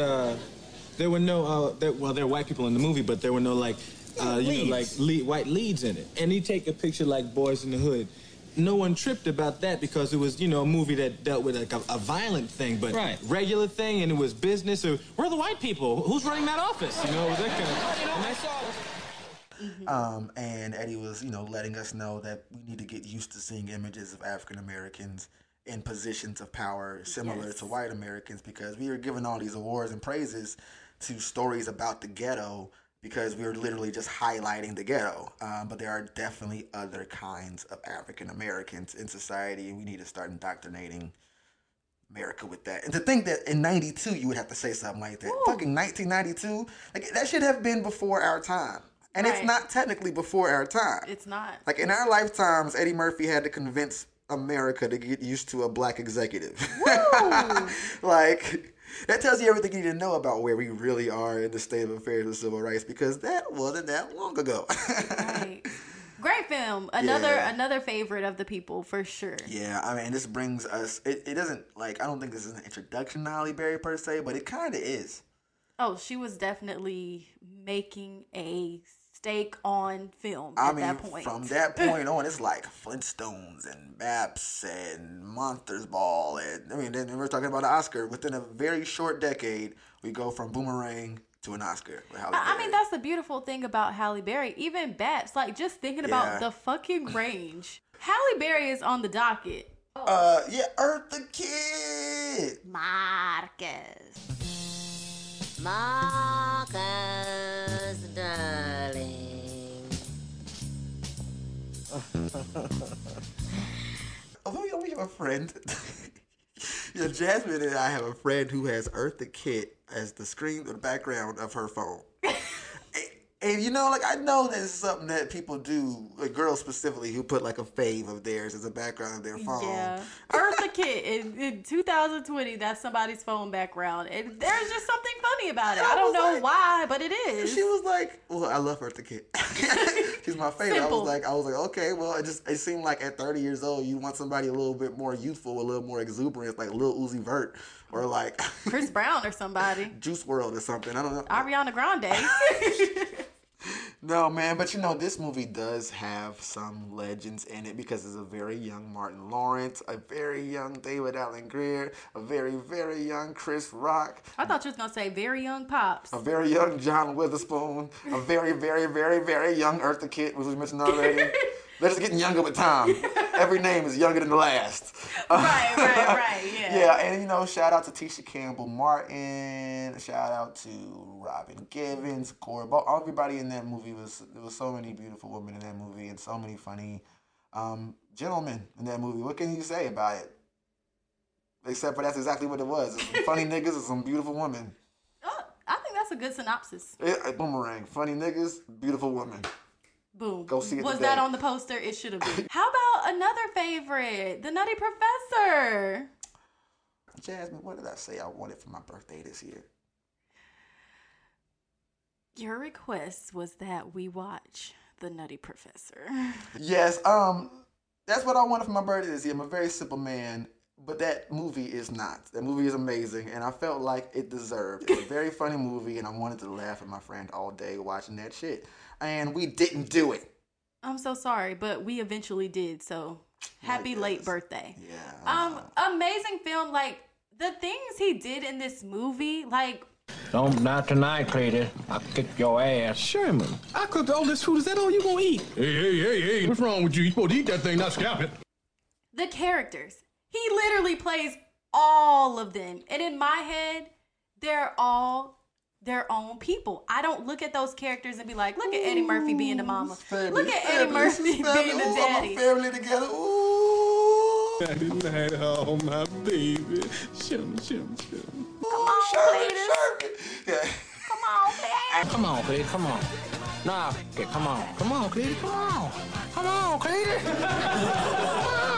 no there were white people in the movie, but there were no white leads in it. And you take a picture like Boys in the Hood. No one tripped about that because it was, a movie that dealt with like a violent thing, but regular thing, and it was business. Or where are the white people? Who's running that office? It was that kind of. And I saw. And Eddie was, letting us know that we need to get used to seeing images of African Americans in positions of power similar to white Americans, because we are giving all these awards and praises to stories about the ghetto because we are literally just highlighting the ghetto. But there are definitely other kinds of African Americans in society, and we need to start indoctrinating America with that. And to think that in 92 you would have to say something like that. Ooh. Fucking 1992, like that should have been before our time. And it's not technically before our time. It's not. Like in our lifetimes, Eddie Murphy had to convince America to get used to a black executive. Like, that tells you everything you need to know about where we really are in the state of affairs of civil rights, because that wasn't that long ago. Right. Great film. Another favorite of the people, for sure. Yeah, I mean, this brings us, it doesn't, like, I don't think this is an introduction to Halle Berry per se, but it kind of is. Oh, she was definitely making a stake on film at that point. From that point on, it's like Flintstones and Maps and Monsters Ball. And then we're talking about an Oscar. Within a very short decade, we go from Boomerang to an Oscar with Halle Berry. I mean, that's the beautiful thing about Halle Berry. Even Babs, like, just thinking about the fucking range. Halle Berry is on the docket. Eartha Kitt. Marcus, darling. We have a friend. Jasmine and I have a friend who has Eartha Kitt as the screen or the background of her phone. And I know that's something that people do, like girls specifically, who put like a fave of theirs as a background of their phone. Yeah, Eartha Kitt in 2020, that's somebody's phone background, and there's just something funny about it. I don't know why, but it is. She was like, "Well, I love Eartha Kitt. She's my favorite." Simple. I was like, okay, well, it seemed like at 30 years old, you want somebody a little bit more youthful, a little more exuberant, like Lil Uzi Vert or like Chris Brown or somebody, Juice WRLD or something. I don't know. Ariana Grande. No, man, but you know, this movie does have some legends in it because it's a very young Martin Lawrence, a very young David Alan Grier, a very, very young Chris Rock. I thought you was going to say very young Pops. A very young John Witherspoon, a very, very, very, very young Eartha Kitt, which we mentioned already. They're just getting younger with time. Every name is younger than the last. Right, yeah. Yeah, and you know, shout out to Tisha Campbell Martin. Shout out to Robin Givens, Cora Ball. Everybody in that movie there was so many beautiful women in that movie and so many funny gentlemen in that movie. What can you say about it? Except for that's exactly what it was. It's some funny niggas and some beautiful women. Oh, I think that's a good synopsis. Boomerang. Funny niggas, beautiful women. Boom. Go see it Was today. that on the poster? It should have been. How about another favorite? The Nutty Professor. Jasmine, what did I say I wanted for my birthday this year? Your request was that we watch The Nutty Professor. Yes, that's what I wanted for my birthday this year. I'm a very simple man, but that movie is not. That movie is amazing, and I felt like it deserved. It's a very funny movie, and I wanted to laugh at my friend all day watching that shit. And we didn't do it. I'm so sorry, but we eventually did, so happy late birthday. Yeah. Amazing film, like, the things he did in this movie, like... Don't, not tonight, Cletus. I'll kick your ass. Sherman, I cooked all this food. Is that all you gonna eat? Hey. What's wrong with you? You're supposed to eat that thing, not scalp it. The characters. He literally plays all of them. And in my head, they're all their own people. I don't look at those characters and be like, look at Eddie Murphy being the mama. Look at Eddie Murphy being the daddy. Family together. Ooh. I didn't have oh my baby. Shim. Come on, Cletus. Yeah. Come on, Cletus. Come on, Cletus, come on. Nah, okay, come on, Cletus, come on. Come on, Cletus.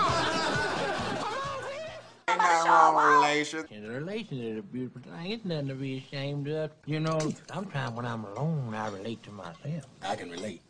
Ain't nothing wrong with relations. The relation is a beautiful thing. It's nothing to be ashamed of. You know, sometimes when I'm alone, I relate to myself. I can relate.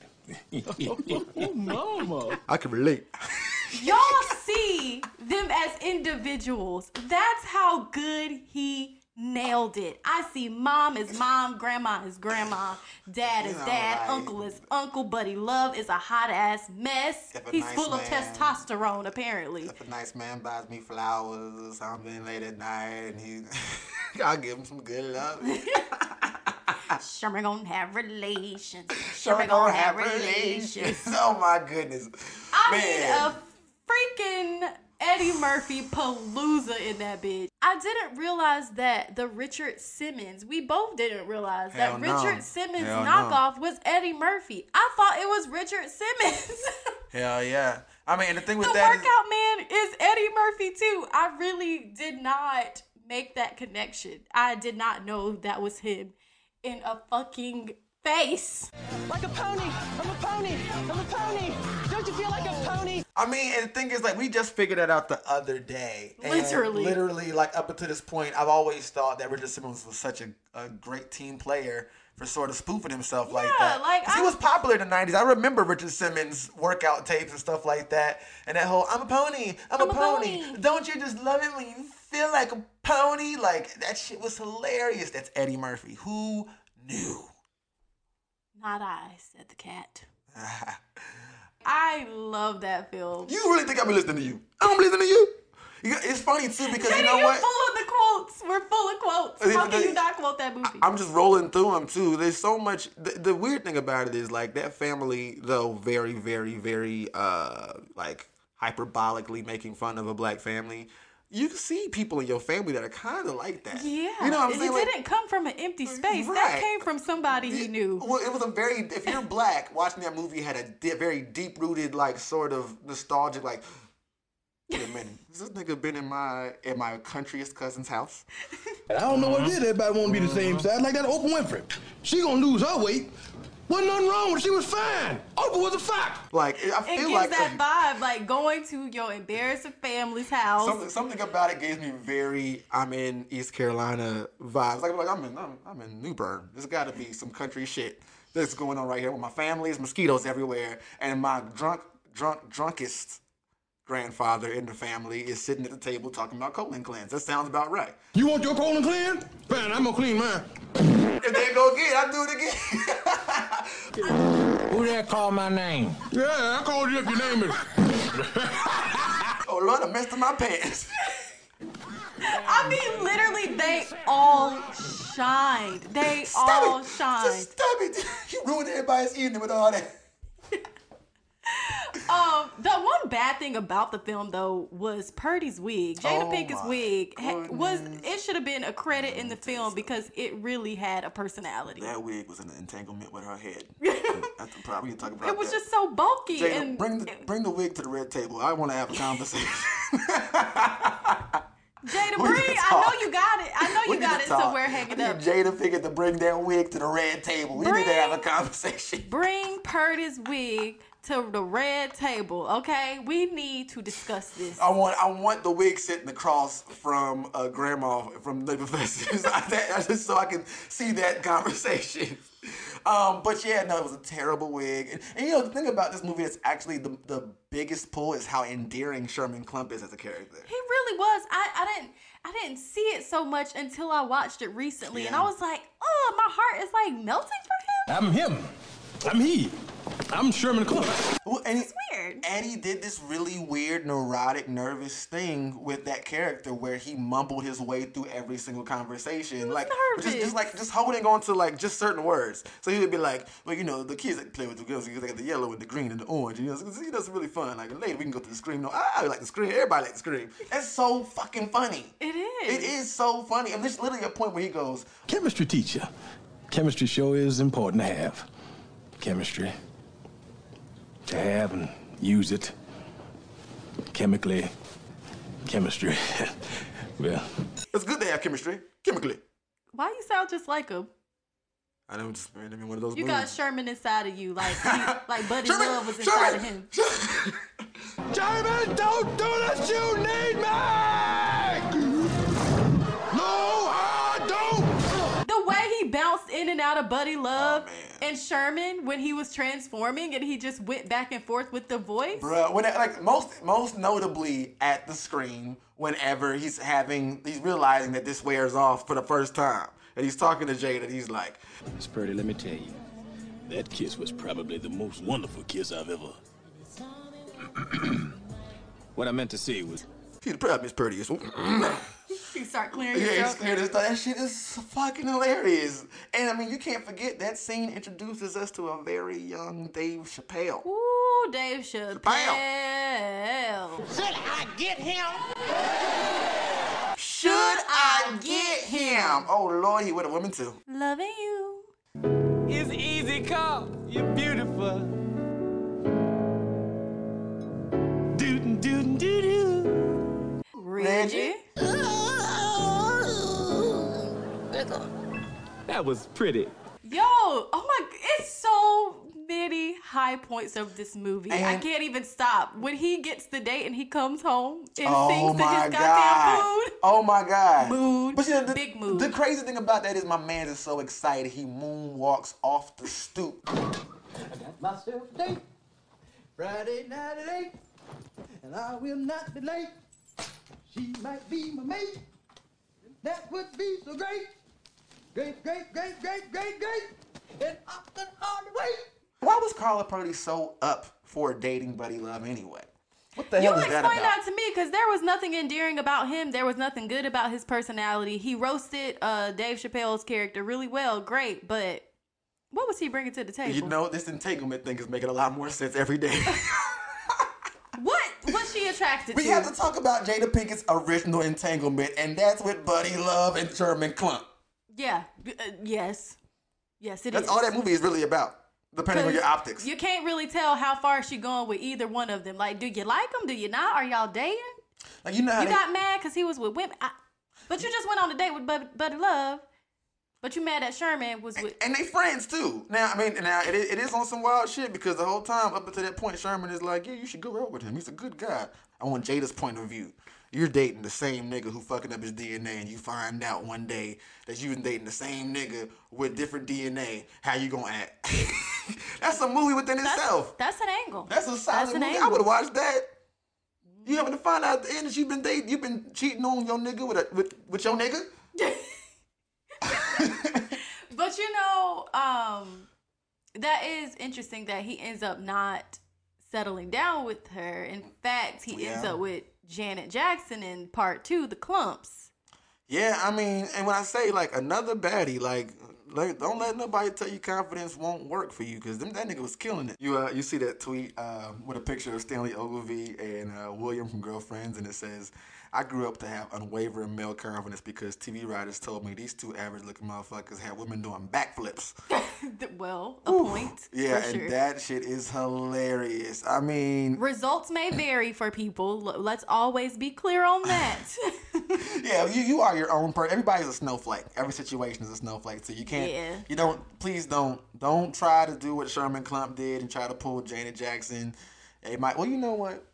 Mama. I can relate. Y'all see them as individuals. That's how good he nailed it. I see mom is mom, grandma is grandma, dad is dad, right. uncle is uncle, Buddy Love is a hot ass mess. He's nice full of man- testosterone, apparently. If a nice man buys me flowers or something late at night, and I'll give him some good love. Sure, we're gonna have relations. Sure, we're gonna have relations. Oh my goodness. I mean, a freaking Eddie Murphy palooza in that bitch. I didn't realize that the Richard Simmons, we both didn't realize Hell that no. Richard Simmons Hell knockoff was Eddie Murphy. I thought it was Richard Simmons. Hell yeah. I mean, the thing with The that workout man is Eddie Murphy too. I really did not make that connection. I did not know that was him in a fucking face. Like a pony. I'm a pony. I'm a pony. Don't you feel like a pony? I mean, and the thing is, like, we just figured that out the other day. And literally, like, up until this point, I've always thought that Richard Simmons was such a great team player for sort of spoofing himself like that. like, 'Cause he was popular in the 90s. I remember Richard Simmons' workout tapes and stuff like that. And that whole, I'm a pony. I'm a pony. Don't you just love it when you feel like a pony? Like, that shit was hilarious. That's Eddie Murphy. Who knew? Not I, said the cat. I love that film. You really think I've been listening to you? I don't listen to you. It's funny, too, because you know what? You're full of the quotes. We're full of quotes. How can you not quote that movie? I'm just rolling through them, too. There's so much. The weird thing about it is, like, that family, though very, very, very, like, hyperbolically making fun of a black family, you see people in your family that are kind of like that. Yeah. You know what I'm saying? It didn't come from an empty space. Right. That came from somebody he knew. Well, it was a very, if you're black, watching that movie had a very deep-rooted, like, sort of nostalgic, like, wait a minute, has this nigga been in my countryest cousin's house? I don't know what it is. Everybody want to be the same size. Like that Oprah Winfrey. She gonna lose her weight. Wasn't nothing wrong with it. She was fine. Oprah was a fact. Like, I It feel gives like that vibe, like going to your embarrassing family's house. something about it gives me very I'm in East Carolina vibes. Like I'm in New Bern. There's got to be some country shit that's going on right here with my family. There's mosquitoes everywhere, and my drunkest grandfather in the family is sitting at the table talking about colon cleanse. That sounds about right. You want your colon cleansed? Fine, I'm gonna clean mine. If they go again, I do it again. over there called my name. Yeah, I called you if your name is. Oh, Lord, I messed up my pants. I mean, literally, they all shined. They all shined. Just stop it. You ruined everybody's evening with all that. The one bad thing about the film though was Purdy's wig. Jada Pinkett's wig it should have been a credit in the film because it really had a personality. That wig was an entanglement with her head. That's the problem. We can talk about It was that. just so bulky. Jada, And bring the wig to the red table. I want to have a conversation. Jada, I know you got it. I know you got it somewhere hanging up. Jada Pinkett to bring that wig to the red table. We need to have a conversation. Bring Purdy's wig to the red table, okay? We need to discuss this. I want the wig sitting across from Grandma from the Professors. Just so I can see that conversation. But yeah, no, it was a terrible wig. And you know, the thing about this movie that's actually the biggest pull is how endearing Sherman Klump is as a character. He really was. I didn't see it so much until I watched it recently, and I was like, oh, my heart is like melting for him. I'm him. I'm he. I'm Sherman Klump. Well, and it's weird. And he did this really weird, neurotic, nervous thing with that character where he mumbled his way through every single conversation. Like just holding on to like just certain words. So he would be like, well, you know, the kids that play with the girls, they got the yellow and the green and the orange. You know, it's really fun. Like later we can go to the scream. No, I like the scream. Everybody likes the scream. That's so fucking funny. It is. It is so funny. And there's literally a point where he goes, Chemistry teacher. Chemistry sure is important to have. Chemistry. To have and use it. Chemically. Chemistry. Well. It's good to have chemistry. Chemically. Why you sound just like him? I know, just man, I mean one of those You movies. got Sherman inside of you, like Buddy Love was inside of him. Sherman, don't do this! You need me! No, I don't! The way he bounced in and out of Buddy Love and Sherman when he was transforming and he just went back and forth with the voice. Bruh, when most notably at the scream, whenever he's realizing that this wears off for the first time. And he's talking to Jada and he's like, Miss Purdy, let me tell you, that kiss was probably the most wonderful kiss I've ever. What I meant to say was, she's proud, Miss Purdy. You start clearing your Yeah, throat. he's clearing his throat. That shit is fucking hilarious. And I mean, you can't forget that scene introduces us to a very young Dave Chappelle. Ooh, Dave Chappelle. Should I get him? Should I get him? Oh Lord, he with a woman too. Loving you. It's easy come, you're beautiful. Doo doo doo doo. Reggie. That was pretty. Yo, oh my, it's so many high points of this movie. I can't even stop. When he gets the date and he comes home and sings to his goddamn food. Oh my God. Mood. But you know, Big mood. The crazy thing about that is my man is so excited he moonwalks off the stoop. I got myself a date. Friday night at 8. And I will not be late. She might be my mate. That would be so great. Great, great, great, great, great, great. And I can hardly wait. Why was Carla Purdy so up for dating Buddy Love anyway? What the hell is that You about? explain that to me because there was nothing endearing about him. There was nothing good about his personality. He roasted Dave Chappelle's character really well. Great, but what was he bringing to the table? You know, this entanglement thing is making a lot more sense every day. What's she attracted We to? have to talk about Jada Pinkett's original entanglement, and that's with Buddy Love and Sherman Klump. Yeah. Yes. Yes, it is. That's all that movie is really about, depending on your optics. You can't really tell how far she going with either one of them. Like, do you like them? Do you not? Are y'all dating? Like, you know how you they- got mad because he was with women. But you just went on a date with Buddy Love. But you mad that Sherman was with... And they friends, too. Now, I mean, it is on some wild shit because the whole time up until that point, Sherman is like, yeah, you should go out with him. He's a good guy. I want Jada's point of view. You're dating the same nigga who fucking up his DNA and you find out one day that you been dating the same nigga with different DNA. How you gonna act? That's a movie within itself. That's an angle. That's a solid movie. I would've watched that. You happen to find out at the end that you've been cheating on your nigga with your nigga? But you know, That is interesting that he ends up not settling down with her. In fact, he ends up with Janet Jackson in part 2, The Clumps. Yeah, I mean, and when I say like another baddie, like don't let nobody tell you confidence won't work for you, because that nigga was killing it. You see that tweet with a picture of Stanley Ogilvy and William from Girlfriends, and it says, "I grew up to have unwavering male confidence because TV writers told me these two average-looking motherfuckers had women doing backflips." Well, a point. Yeah, for and sure. that shit is hilarious. I mean, Results may vary for people. Let's always be clear on that. yeah, you are your own person. Everybody's a snowflake. Every situation is a snowflake. So you can't. Yeah. You don't try to do what Sherman Klump did and try to pull Janet Jackson. It might. Well, you know what?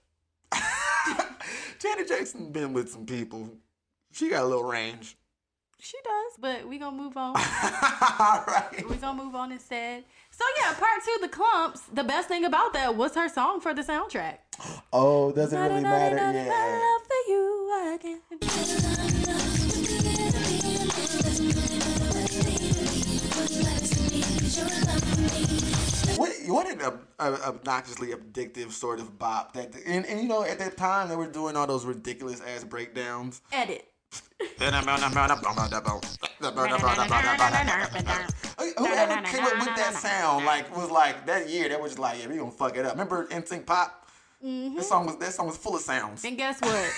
Janet Jackson been with some people. She got a little range. She does, but we gonna move on. All right. We gonna move on instead. So yeah, part 2, The Clumps. The best thing about that was her song for the soundtrack. Oh, does it really matter? My Yeah. love for you, I can't. What an obnoxiously addictive sort of bop that, and you know, at that time they were doing all those ridiculous ass breakdowns. Edit. Whoever came up with that sound, was like that year, they was just like, yeah, we gonna fuck it up. Remember NSYNC Pop? Mm-hmm. That song was full of sounds. And guess what?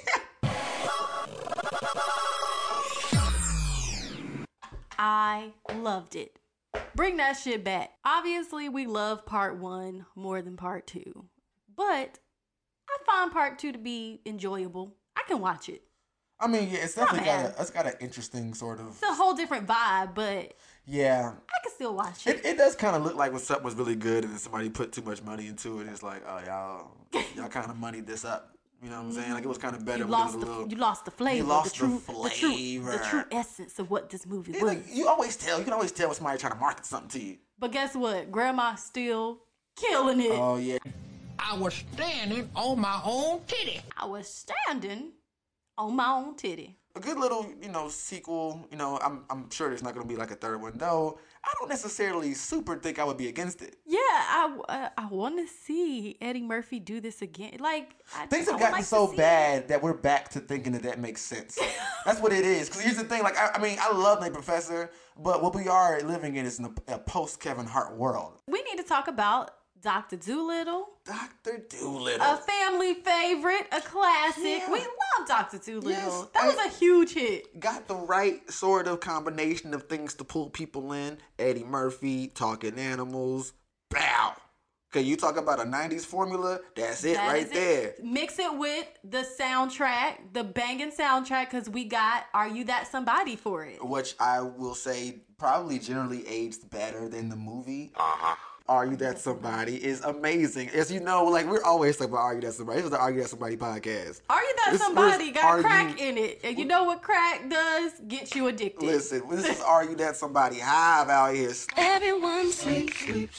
I loved it. Bring that shit back. Obviously, we love part 1 more than part 2. But I find part 2 to be enjoyable. I can watch it. I mean, yeah, it's definitely got an interesting sort of. It's a whole different vibe, but yeah, I can still watch it. It does kind of look like when something was really good and then somebody put too much money into it. It's like, oh, y'all kind of moneyed this up. You know what I'm saying? Like, it was kind of better. You lost the flavor. You lost the flavor. The true essence of what this movie was. Like, you can always tell when somebody trying to market something to you. But guess what? Grandma's still killing it. Oh yeah. I was standing on my own titty. I was standing on my own titty. A good little, sequel. I'm sure there's not going to be like a third one, though. I don't necessarily super think I would be against it. Yeah, I want to see Eddie Murphy do this again. Like, things have gotten so bad that we're back to thinking that makes sense. That's what it is. Because here's the thing, like, I mean, I love Nate Professor, but what we are living in is a post Kevin Hart world. We need to talk about Dr. Dolittle. Dr. Dolittle. A family favorite, a classic. Yeah. We love Dr. Dolittle. Yes, that was a huge hit. Got the right sort of combination of things to pull people in. Eddie Murphy, talking animals. Bow. Okay, you talk about a 90s formula, that's it there. Mix it with the soundtrack, the banging soundtrack, because we got Are You That Somebody for it. Which I will say probably generally aged better than the movie. Uh-huh. Are You That Somebody is amazing. As you know, like, we're always talking about Are You That Somebody. This is the Are You That Somebody podcast. Are You That Somebody got crack in it. And you know what crack does? Get you addicted. Listen, this is Are You That Somebody hive out here. Everyone sleep.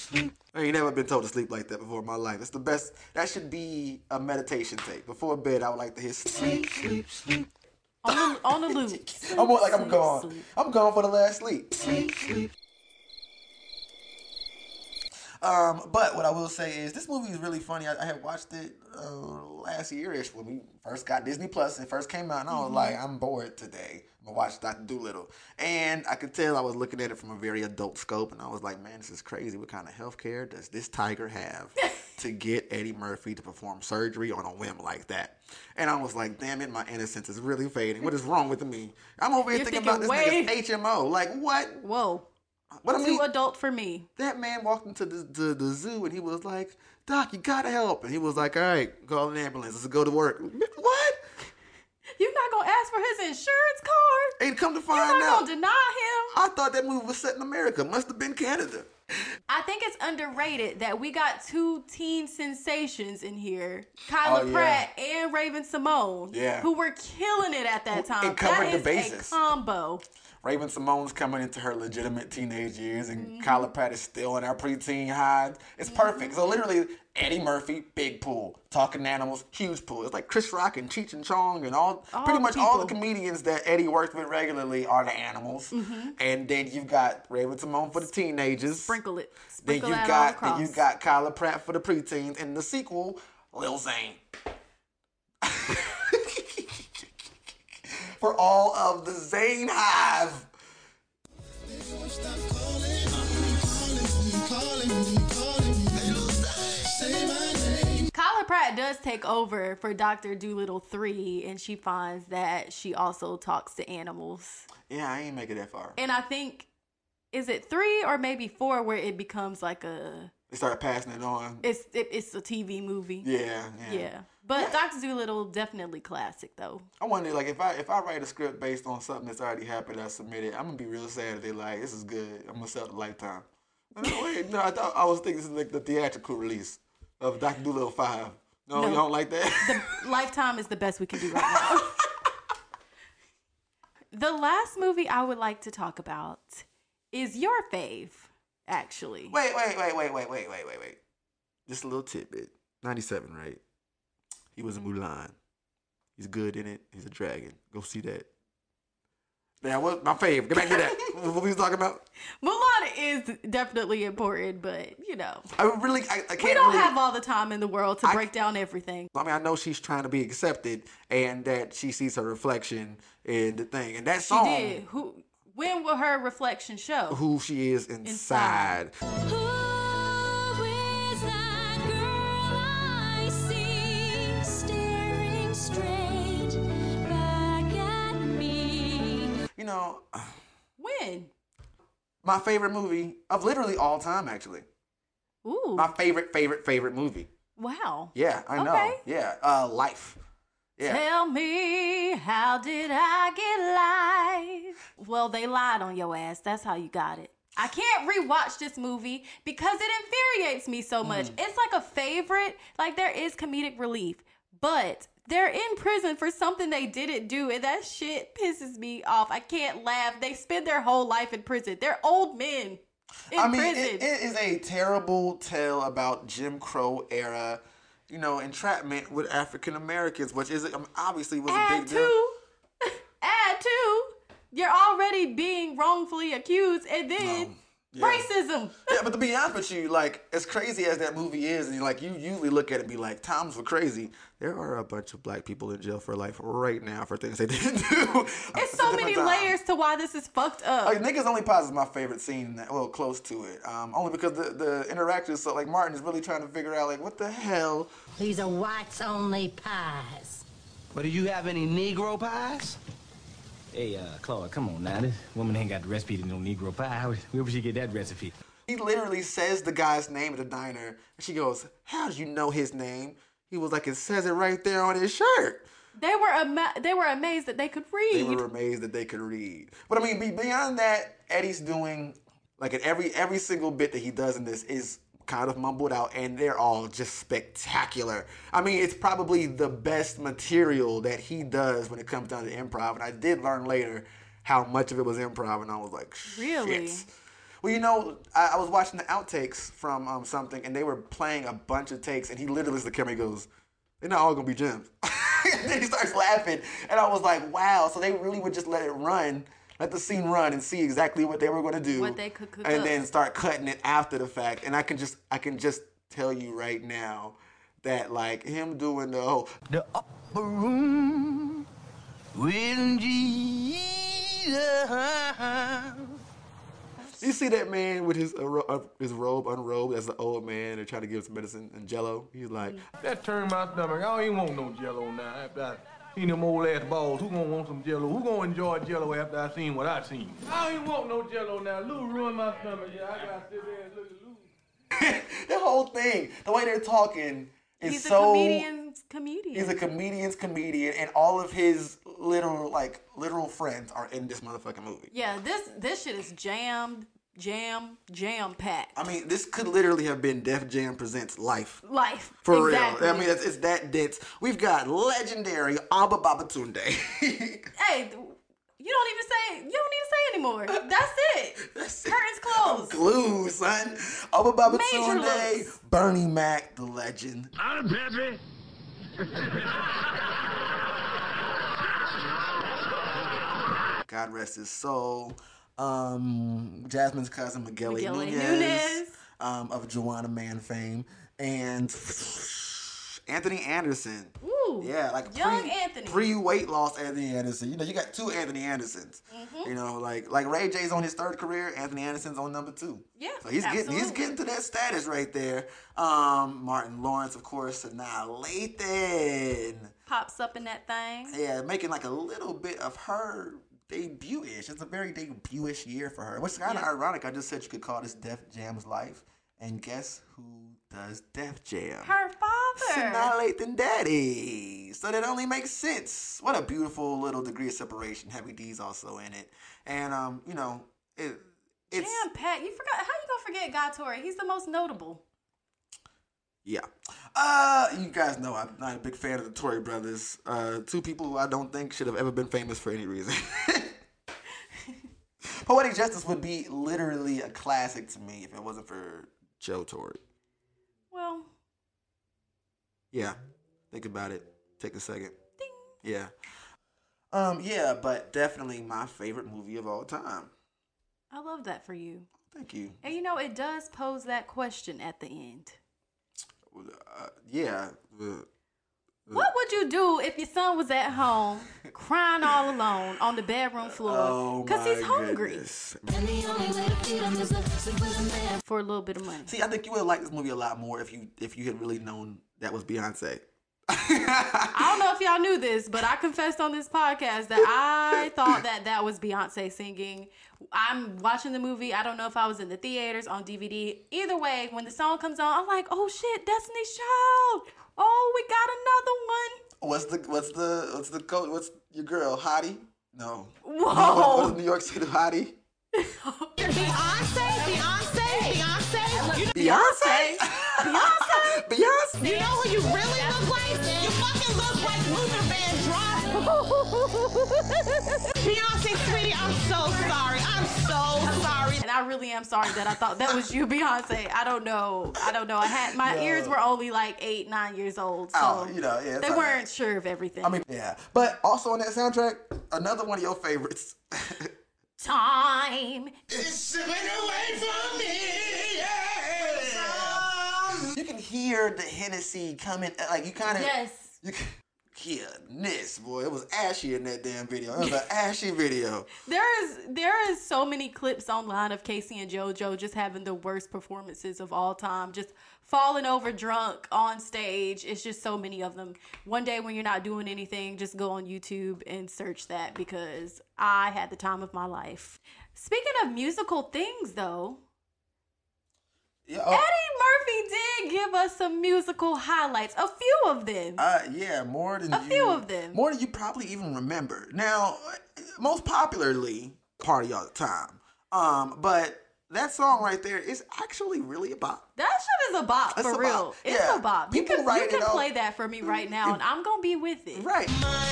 I ain't never been told to sleep like that before in my life. It's the best. That should be a meditation tape. Before bed, I would like to hear sleep. On the loop. I'm gone. I'm gone for the last sleep. But what I will say is this movie is really funny. I had watched it last year-ish when we first got Disney Plus. It first came out, and I was like, I'm bored today. I'm going to watch Dr. Dolittle. And I could tell I was looking at it from a very adult scope, and I was like, man, this is crazy. What kind of health care does this tiger have to get Eddie Murphy to perform surgery on a whim like that? And I was like, damn it, my innocence is really fading. What is wrong with me? I'm over here thinking about this nigga's HMO. Like, what? Whoa. What I mean, too adult for me. That man walked into the zoo and he was like, Doc, you gotta help. And he was like, all right, call an ambulance. Let's go to work. What? You're not gonna ask for his insurance card? And come to find You're not out, gonna deny him? I thought that movie was set in America. Must have been Canada. I think it's underrated that we got two teen sensations in here, Kyla Pratt and Raven Simone, who were killing it at that time. It covered that the is bases. a combo. Raven-Symone's coming into her legitimate teenage years, and Kyla Pratt is still in her preteen hide. It's perfect. So literally, Eddie Murphy, big pool. Talking Animals, huge pool. It's like Chris Rock and Cheech and Chong and pretty much all the comedians that Eddie works with regularly are the animals. And then you've got Raven-Symone for the teenagers. Sprinkle it. Then Sprinkle you got Kyla Pratt for the preteens, and the sequel, Lil Zane. For all of the Zane Hive. Kyla Pratt does take over for Dr. Dolittle 3, and she finds that she also talks to animals. Yeah, I ain't make it that far. And I think, is it 3 or maybe 4 where it becomes like a... They started passing it on. It's a TV movie. Yeah. But Dr. Dolittle, definitely classic though. I wonder, like, if I write a script based on something that's already happened, I submit it, I'm gonna be real sad if they like, this is good, I'm gonna sell it a Lifetime. Wait, no, I was thinking this is like the theatrical release of Dr. Dolittle 5. No, you don't like that? The Lifetime is the best we can do right now. The last movie I would like to talk about is your fave, actually. Wait. Just a little tidbit. 97, right? He was in Mulan. He's good in it. He's a dragon. Go see that. Man, what's my fave? Get back to that. What we was talking about? Mulan is definitely important, but you know. I can't. We don't have all the time in the world to break down everything. I mean, I know she's trying to be accepted, and that she sees her reflection in the thing, and that song. She did. When will her reflection show? Who she is inside. You know, when? My favorite movie of literally all time, actually. Ooh. My favorite movie. Wow. Yeah, I know. Okay. Yeah, Life. Yeah. Tell me, how did I get life? Well, they lied on your ass. That's how you got it. I can't rewatch this movie because it infuriates me so much. It's like a favorite. Like, there is comedic relief, but they're in prison for something they didn't do, and that shit pisses me off. I can't laugh. They spend their whole life in prison. They're old men in prison. It is a terrible tale about Jim Crow era, entrapment with African Americans, which is obviously was a big deal. Add to, you're already being wrongfully accused, and then racism. Yeah, but to be honest with you, like, as crazy as that movie is, and you usually look at it and be like, times were crazy. There are a bunch of black people in jail for life right now for things they didn't do. It's so many layers to why this is fucked up. Like, Niggas Only Pies is my favorite scene, close to it. Only because the interaction is so, like, Martin is really trying to figure out, like, what the hell? These are whites only pies. But do you have any Negro pies? Hey, Claude, come on now. This woman ain't got the recipe to no Negro pie. Where would she get that recipe? He literally says the guy's name at the diner, and she goes, how did you know his name? He was like, it says it right there on his shirt. They were amazed that they could read. They were amazed that they could read. But I mean, beyond that, Eddie's doing, like, at every single bit that he does in this is kind of mumbled out, and they're all just spectacular. I mean, it's probably the best material that he does when it comes down to improv. And I did learn later how much of it was improv, and I was like, really? Shit. Well, I was watching the outtakes from something, and they were playing a bunch of takes, and he literally looks at the camera and goes, they're not all gonna be gems. And then he starts laughing, and I was like, wow, so they really would just let the scene run and see exactly what they were going to do. What they could cook and up. then start cutting it after the fact. And I can just tell you right now that, like, him doing the whole upper room with Jesus. You see that man with his robe unrobed as the old man and trying to give him some medicine and Jello? He's like, that turned my stomach. I don't even want no Jello now. After I seen them old ass balls, who gonna want some Jello? Who gonna enjoy Jello after I seen what I seen? I don't even want no Jello now. Lou ruined my stomach. Yeah, I gotta sit there and look at Lou. The whole thing, the way they're talking is He's so... He's a comedian. He's a comedian's comedian, and all of his literal friends are in this motherfucking movie. Yeah, this shit is jam packed. I mean, this could literally have been Def Jam Presents Life. Life. For exactly. real. I mean, it's that dense. We've got legendary Aba Babatunde. Hey, You don't need to say anymore. That's it. Curtains closed. Glue, son. Oba Baba Major Tunde, looks. Bernie Mac, the legend. I'm Pepe. God rest his soul. Jasmine's cousin, Miguel A. Miguel A. Nunez, Nunez. of Joanna Man fame, and Anthony Anderson. Ooh, yeah, like young Anthony. Pre-weight loss Anthony Anderson. You know, you got two Anthony Andersons. Mm-hmm. You know, like Ray J's on his third career, Anthony Anderson's on number 2. Yeah, so he's getting to that status right there. Martin Lawrence, of course, Sanaa Lathan. Pops up in that thing. Yeah, making like a little bit of her debut-ish. It's a very debut-ish year for her. Which is kind of ironic. I just said you could call this Def Jam's life. And guess who does Def Jam? Her father. Sanaa Lathan daddy. So that only makes sense. What a beautiful little degree of separation. Heavy D's also in it. And, you know, it's... Jam Pat, you forgot. How you gonna forget Guy Torre? He's the most notable. Yeah. You guys know I'm not a big fan of the Tory brothers. Two people who I don't think should have ever been famous for any reason. Poetic Justice would be literally a classic to me if it wasn't for Joe Torre. Well. Yeah. Think about it. Take a second. Ding. Yeah. Yeah, but definitely my favorite movie of all time. I love that for you. Thank you. And you know, it does pose that question at the end. Yeah. What would you do if your son was at home crying all alone on the bedroom floor because he's hungry? For a little bit of money. See, I think you would have liked this movie a lot more if you had really known that was Beyonce. I don't know if y'all knew this, but I confessed on this podcast that I thought that was Beyonce singing. I'm watching the movie. I don't know if I was in the theaters, on DVD. Either way, when the song comes on, I'm like, oh shit, Destiny's Child. Oh, we got another one. What's your girl, Hottie? No. Whoa. What's New York City Hottie? Beyonce. You know who you really look like? You fucking look like Luther Vandross. Beyonce, sweetie, I'm so sorry. And I really am sorry that I thought that was you, Beyonce. I don't know. I had my ears were only like 8-9 years old, so they weren't sure of everything. I mean, yeah. But also on that soundtrack, another one of your favorites. Time. It's slipping away from me. You can hear the Hennessy coming, like you kind of. Yes. You can hear this, boy. It was ashy in that damn video. It was an ashy video. There is so many clips online of Casey and JoJo just having the worst performances of all time, just falling over drunk on stage. It's just so many of them. One day when you're not doing anything, just go on YouTube and search that because I had the time of my life. Speaking of musical things, though. Yeah, Eddie Murphy did give us some musical highlights, a few of them. Yeah, more than you probably even remember. Now, most popularly, Party All the Time. But that song right there is actually really a bop. That shit is a bop, It's for a real. bop. It's Yeah. a bop. You People can write it play off. that for me right now, and I'm gonna be with it. Right.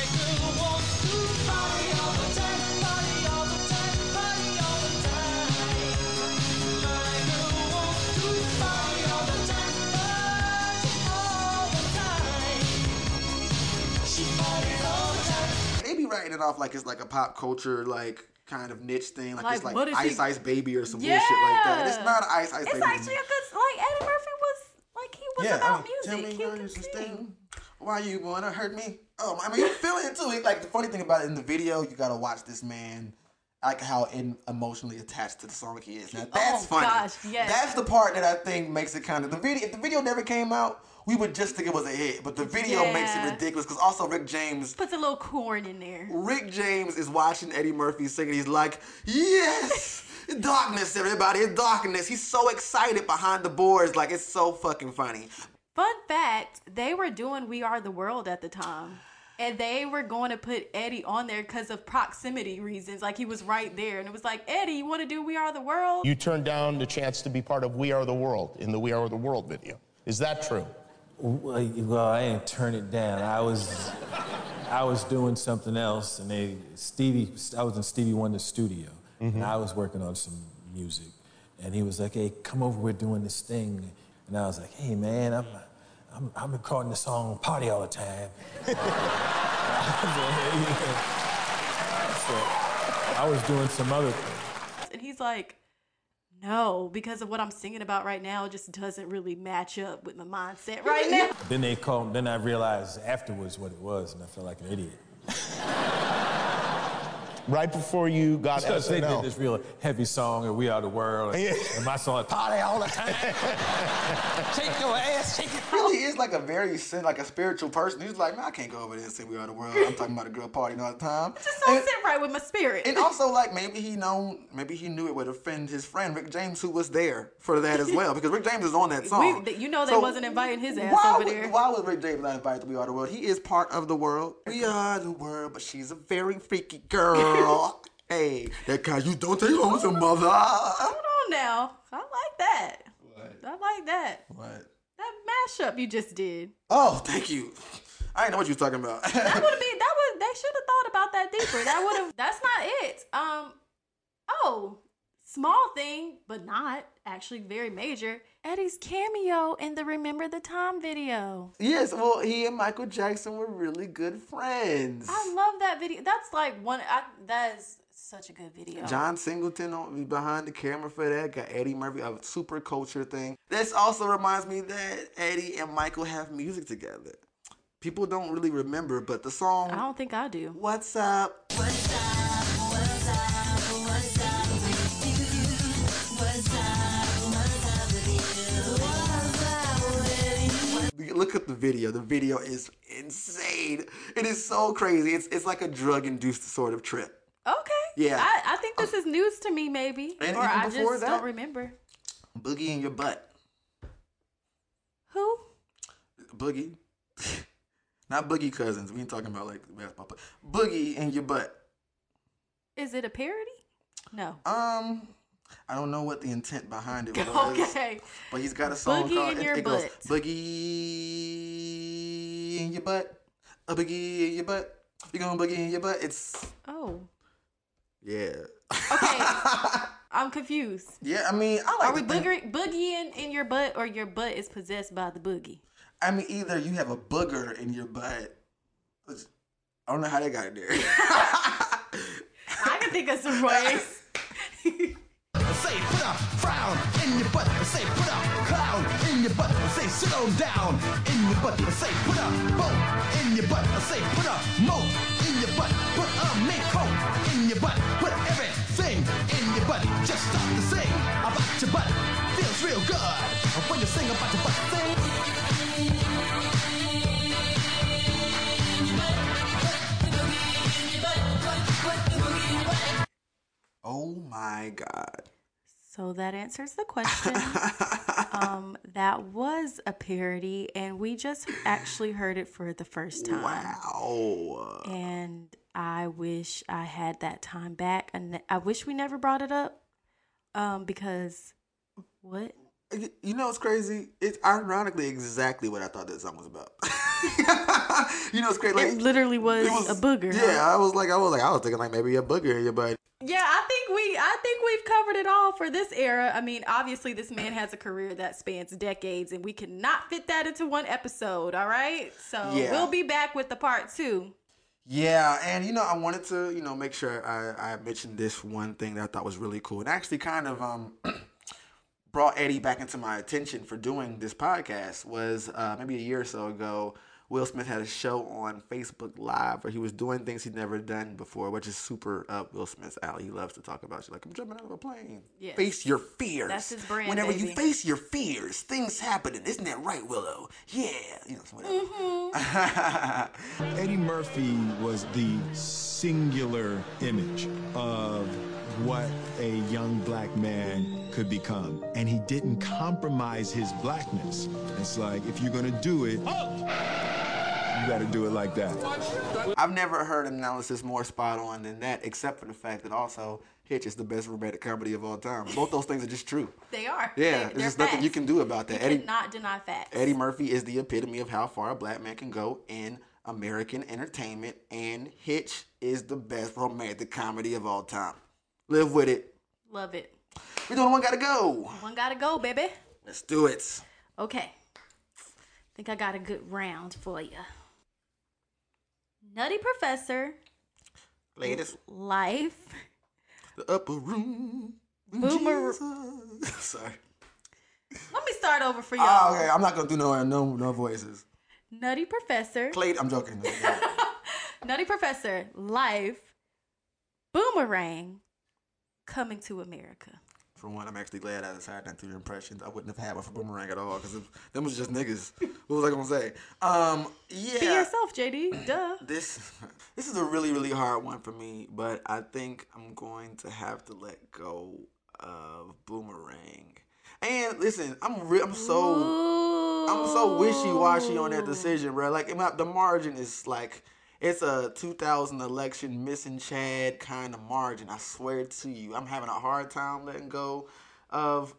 They be writing it off like it's like a pop culture kind of niche thing, like it's like what is Ice Ice Baby or some bullshit like that. It's not an Ice Baby. It's actually a good, Eddie Murphy was about music. Tell me why you wanna hurt me? Oh, I mean, you feel it too. Like the funny thing about it in the video, you gotta watch this man, like how emotionally attached to the song he is. Now that's funny. Gosh, yes. That's the part that I think makes it kind of the video. If the video never came out, we would just think it was a hit. But the video makes it ridiculous because also Rick James puts a little corn in there. Rick James is watching Eddie Murphy sing and he's like, yes. Darkness, everybody, it's darkness. He's so excited behind the boards. Like, it's so fucking funny. Fun fact, they were doing We Are the World at the time. And they were going to put Eddie on there because of proximity reasons. Like, he was right there. And it was like, Eddie, you want to do We Are the World? You turned down the chance to be part of We Are the World in the We Are the World video. Is that true? Well, I didn't turn it down. I was I was doing something else, and I was in Stevie Wonder's studio, and I was working on some music. And he was like, hey, come over, we're doing this thing. And I was like, hey, man, I'm recording the song Party All the Time. So I was doing some other things. And he's like, no, because of what I'm singing about right now, it just doesn't really match up with my mindset right now. Then I realized afterwards what it was, and I felt like an idiot. Right before you got Because they did SNL. this real heavy song, and We Are the World, and my song, Party All the Time. Shake your ass, shake it. Really is like a very like a spiritual person. He's like, man, I can't go over there and sing We Are the World. I'm talking about a girl partying all the time. It just don't sit right with my spirit. And also, like, maybe he knew it would offend his friend Rick James, who was there for that as well, because Rick James is on that song. They wasn't inviting his ass over there. Why was Rick James not invited to We Are the World? He is part of the world. We are the world, but she's a very freaky girl. Hey, that kind you don't take home to mother. Hold on now. I like that. What? I like that. What? That mashup you just did. Oh, thank you. I didn't know what you was talking about. They should have thought about that deeper. That's not it. Small thing, but not actually very major. Eddie's cameo in the Remember the Time video. Yes, well, he and Michael Jackson were really good friends. I love that video. That's like that is such a good video. John Singleton behind the camera for that. Got Eddie Murphy, a super culture thing. This also reminds me that Eddie and Michael have music together. People don't really remember, but the song... I don't think I do. What's up? What's up? What's up? What's up? Look at the video. The video is insane. It is so crazy. It's like a drug-induced sort of trip. Okay. Yeah. I think this is news to me, maybe. And or even I before just that, don't remember. Boogie in Your Butt. Who? Boogie. Not Boogie Cousins. We ain't talking about like basketball. But Boogie in Your Butt. Is it a parody? No. I don't know what the intent behind it was. Okay. But he's got a song Boogie called in Your it goes, Butt. Boogie in Your Butt. A boogie in your butt. You gonna boogie in your butt? It's... Oh. Yeah. Okay. I'm confused. Yeah, I mean, I like Are we boogieing in your butt, or your butt is possessed by the boogie? I mean, either you have a booger in your butt. I don't know how they got it there. I can think of some ways. Say put a frown in your butt. Say put a clown in your butt. Say sit on down in your butt. Say put a boat in your butt. Say put a moat in your butt. Put a mink coat in your butt. Put everything in your butt. Just stop to sing about your butt. Feels real good when you sing about your butt. Oh my God. So that answers the question. That was a parody, and we just actually heard it for the first time. Wow. And I wish I had that time back, and I wish we never brought it up. Because what? You know what's crazy? It's ironically exactly what I thought that song was about. You know what's crazy? Like, it literally was a booger. Yeah, huh? I was thinking like maybe a booger in your butt. Yeah, I think we've covered it all for this era. I mean, obviously this man has a career that spans decades, and we cannot fit that into one episode, all right? So we'll be back with the part 2. Yeah, and I wanted to, make sure I mentioned this one thing that I thought was really cool, and actually kind of brought Eddie back into my attention for doing this podcast. Was maybe a year or so ago, Will Smith had a show on Facebook Live where he was doing things he'd never done before, which is super up Will Smith's alley. He loves to talk about shit like, I'm jumping out of a plane. Yes. Face your fears. That's his brand, Whenever baby. you face your fears, things happen. Isn't that right, Willow? Yeah. Whatever. Mm-hmm. Eddie Murphy was the singular image of what a young black man could become. And he didn't compromise his blackness. It's like, if you're gonna do it, you gotta do it like that. I've never heard an analysis more spot on than that, except for the fact that also Hitch is the best romantic comedy of all time. Both those things are just true. They are. Yeah, there's just nothing you can do about that. You cannot deny facts. Eddie Murphy is the epitome of how far a black man can go in American entertainment, and Hitch is the best romantic comedy of all time. Live with it. Love it. We're doing One Gotta Go. One gotta go, baby. Let's do it. Okay. Think I got a good round for you. Nutty Professor. Latest. Life. The upper room. Boomer. Sorry. Let me start over for y'all. Oh, okay. I'm not gonna do no voices. Nutty Professor. I'm joking. Nutty Professor. Life. Boomerang. Coming to America. For one, I'm actually glad I decided not to do impressions. I wouldn't have had one for Boomerang at all because them was just niggas. What was I gonna say? Yeah. Be yourself, JD. Duh. This is a really, really hard one for me, but I think I'm going to have to let go of Boomerang. And listen, I'm so wishy-washy on that decision, bro. Like the margin is like it's a 2000 election missing Chad kind of margin. I swear to you, I'm having a hard time letting go of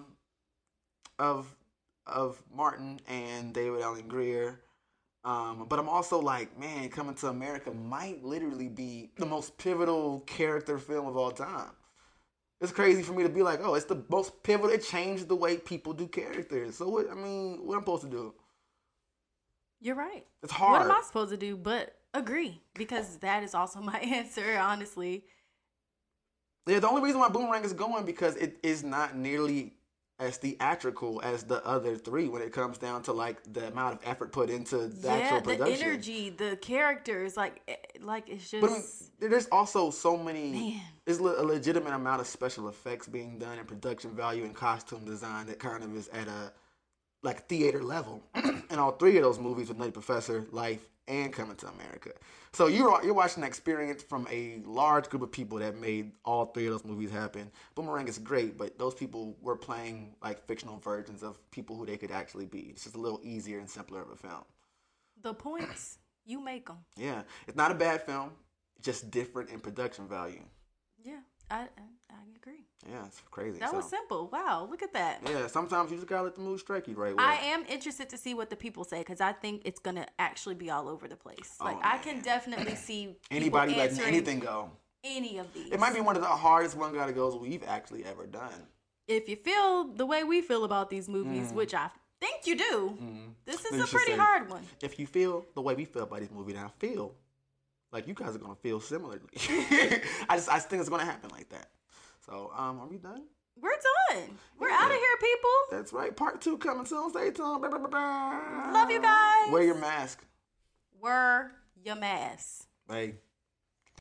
Martin and David Allen Greer. But I'm also like, man, Coming to America might literally be the most pivotal character film of all time. It's crazy for me to be like, oh, it's the most pivotal. It changed the way people do characters. So what I'm supposed to do? You're right. It's hard. What am I supposed to do but agree? Because that is also my answer, honestly. Yeah, the only reason why Boomerang is going because it is not nearly as theatrical as the other three when it comes down to like the amount of effort put into the actual production. The energy, the characters, like it's just. But I mean, there's also so many. There's a legitimate amount of special effects being done and production value and costume design that kind of is at a like theater level. And all three of those movies with Nutty Professor, Life, and Coming to America. So you're watching an experience from a large group of people that made all three of those movies happen. Boomerang is great, but those people were playing like fictional versions of people who they could actually be. It's just a little easier and simpler of a film. The points, you make them. Yeah, it's not a bad film, just different in production value. Yeah, I agree. Yeah, it's crazy. That was simple. Wow, look at that. Yeah, sometimes you just gotta let the mood strike you right way. I am interested to see what the people say because I think it's gonna actually be all over the place. Like I can definitely see anybody letting anything go. Any of these. It might be one of the hardest One Gotta Goes we've actually ever done. If you feel the way we feel about these movies, which I think you do, this is a pretty hard one. If you feel the way we feel about these movies, then I feel like you guys are gonna feel similarly. I think it's gonna happen like that. So, are we done? We're done. We're out of here, people. That's right. Part 2 coming soon. Stay tuned. Love you guys. Wear your mask. Wear your mask. Hey.